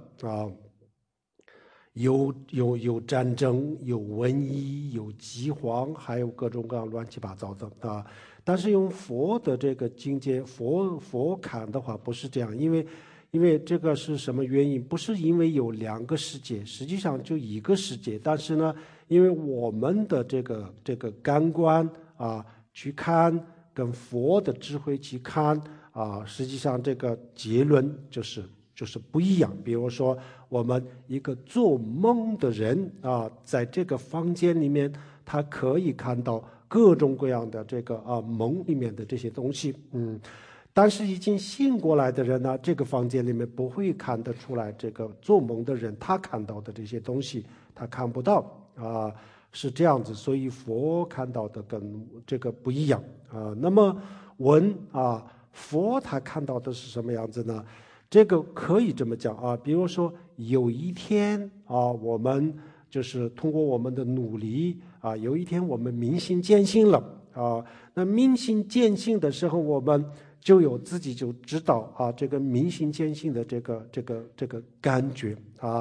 有战争，有瘟疫，有饥荒，还有各种各样乱七八糟的但是用佛的这个境界，佛看的话不是这样，因为这个是什么原因？不是因为有两个世界，实际上就一个世界。但是呢，因为我们的这个感官去看，跟佛的智慧去看实际上这个结论就是不一样。比如说，我们一个做梦的人在这个房间里面，他可以看到各种各样的这个梦里面的这些东西但是已经醒过来的人呢，这个房间里面不会看得出来这个做梦的人他看到的这些东西，他看不到是这样子。所以佛看到的跟这个不一样那么问佛他看到的是什么样子呢？这个可以这么讲比如说有一天我们就是通过我们的努力有一天我们明心见性了那明心见性的时候，我们就自己就知道这个明心见性的这个感觉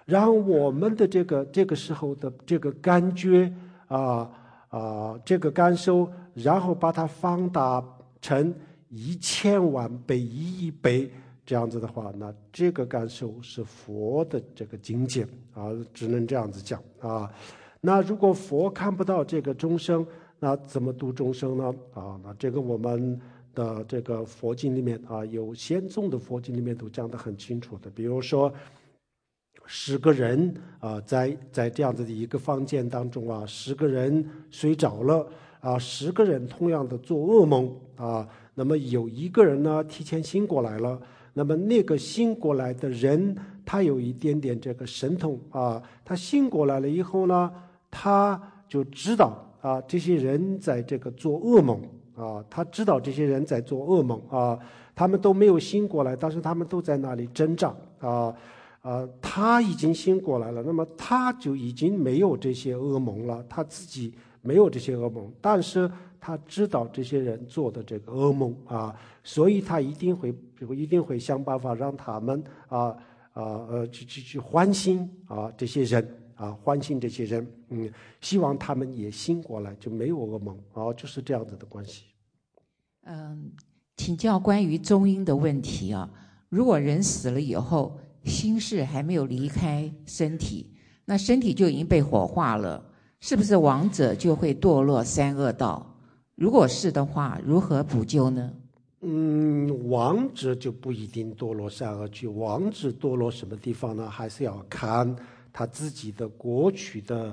让我们的这个时候的这个感觉这个感受，然后把它放大成1000万倍、1亿倍，这样子的话，那这个感受是佛的这个境界只能这样子讲那如果佛看不到这个众生，那怎么度众生呢？那这个我们的这个佛经里面有先宗的佛经里面都讲得很清楚的。比如说10个人在这样子的一个房间当中10个人睡着了10个人同样的做噩梦那么有1个人呢提前醒过来了，那么那个醒过来的人他有一点点这个神通他醒过来了以后呢，他就知道这些人在这个做噩梦他知道这些人在做噩梦他们都没有醒过来，但是他们都在那里挣扎他已经醒过来了，那么他就已经没有这些噩梦了，他自己没有这些噩梦，但是他知道这些人做的这个噩梦所以他一定会想办法让他们去唤醒这些人唤醒这些人希望他们也醒过来，就没有噩梦就是这样子的关系。 请教关于中阴的问题如果人死了以后，心事还没有离开身体，那身体就已经被火化了，是不是亡者就会堕落3恶道？如果是的话，如何补救呢？ 亡者就不一定堕落3恶趣，亡者堕落什么地方呢？还是要看他自己的过去的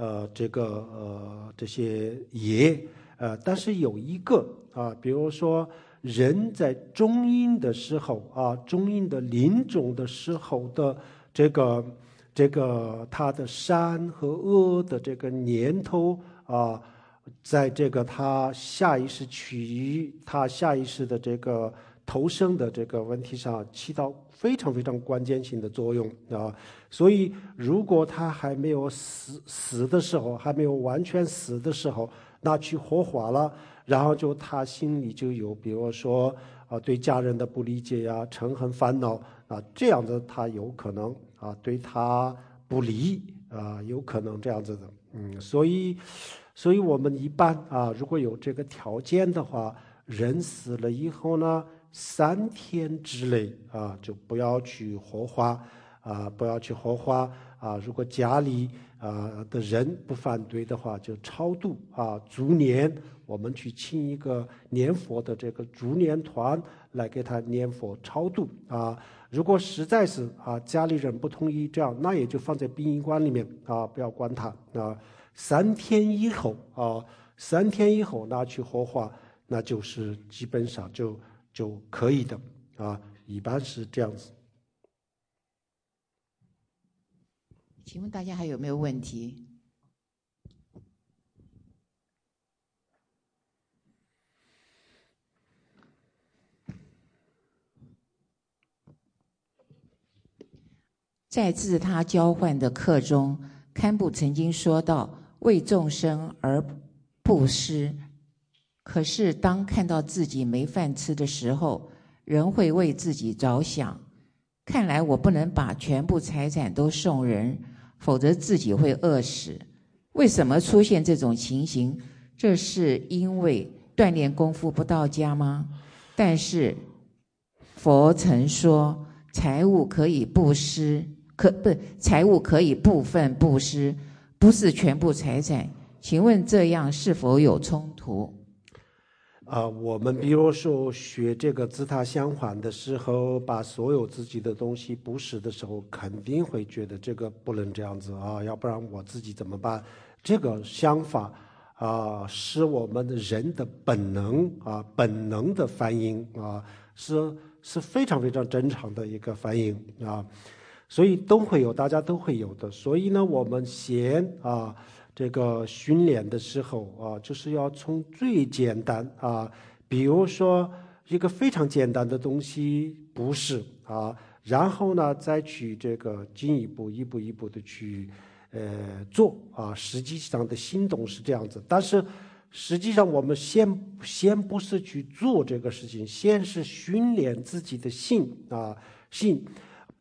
这些业但是有一个比如说人在中阴的时候中阴的临终的时候的这个他的善和恶的这个念头在这个他下意识区域，他下意识的这个投生的这个问题上起到非常非常关键性的作用所以如果他还没有死的时候，还没有完全死的时候，那去火化了，然后他心里就有比如说对家人的不理解嗔恨烦恼这样子他有可能对他不利有可能这样子的所以我们一般如果有这个条件的话，人死了以后呢3天之内就不要去火化不要去火化如果家里的人不反对的话，就超度逐年我们去请一个念佛的这个逐年团来给他念佛超度如果实在是家里人不同意这样，那也就放在殡仪馆里面不要管他3天以后3天以后拿去火化，那就是基本上就可以的一般是这样子。 请问大家还有没有问题？在自他交换的课中，堪布曾经说到为众生而布施，可是当看到自己没饭吃的时候，人会为自己着想，看来我不能把全部财产都送人，否则自己会饿死。为什么出现这种情形？这是因为锻炼功夫不到家吗？但是佛曾说财物可以布施，财物可以部分布施，不是全部财产。请问这样是否有冲突？ 我们比如说学这个自他相还的时候，把所有自己的东西布施的时候，肯定会觉得这个不能这样子要不然我自己怎么办？这个想法是我们的人的本能的反应是非常非常正常的一个反应所以大家都会有的。所以呢，我们先这个训练的时候就是要从最简单比如说一个非常简单的东西布施然后呢再去这个进一步一步的去做实际上的行动是这样子。但是实际上我们先不是去做这个事情，先是训练自己的心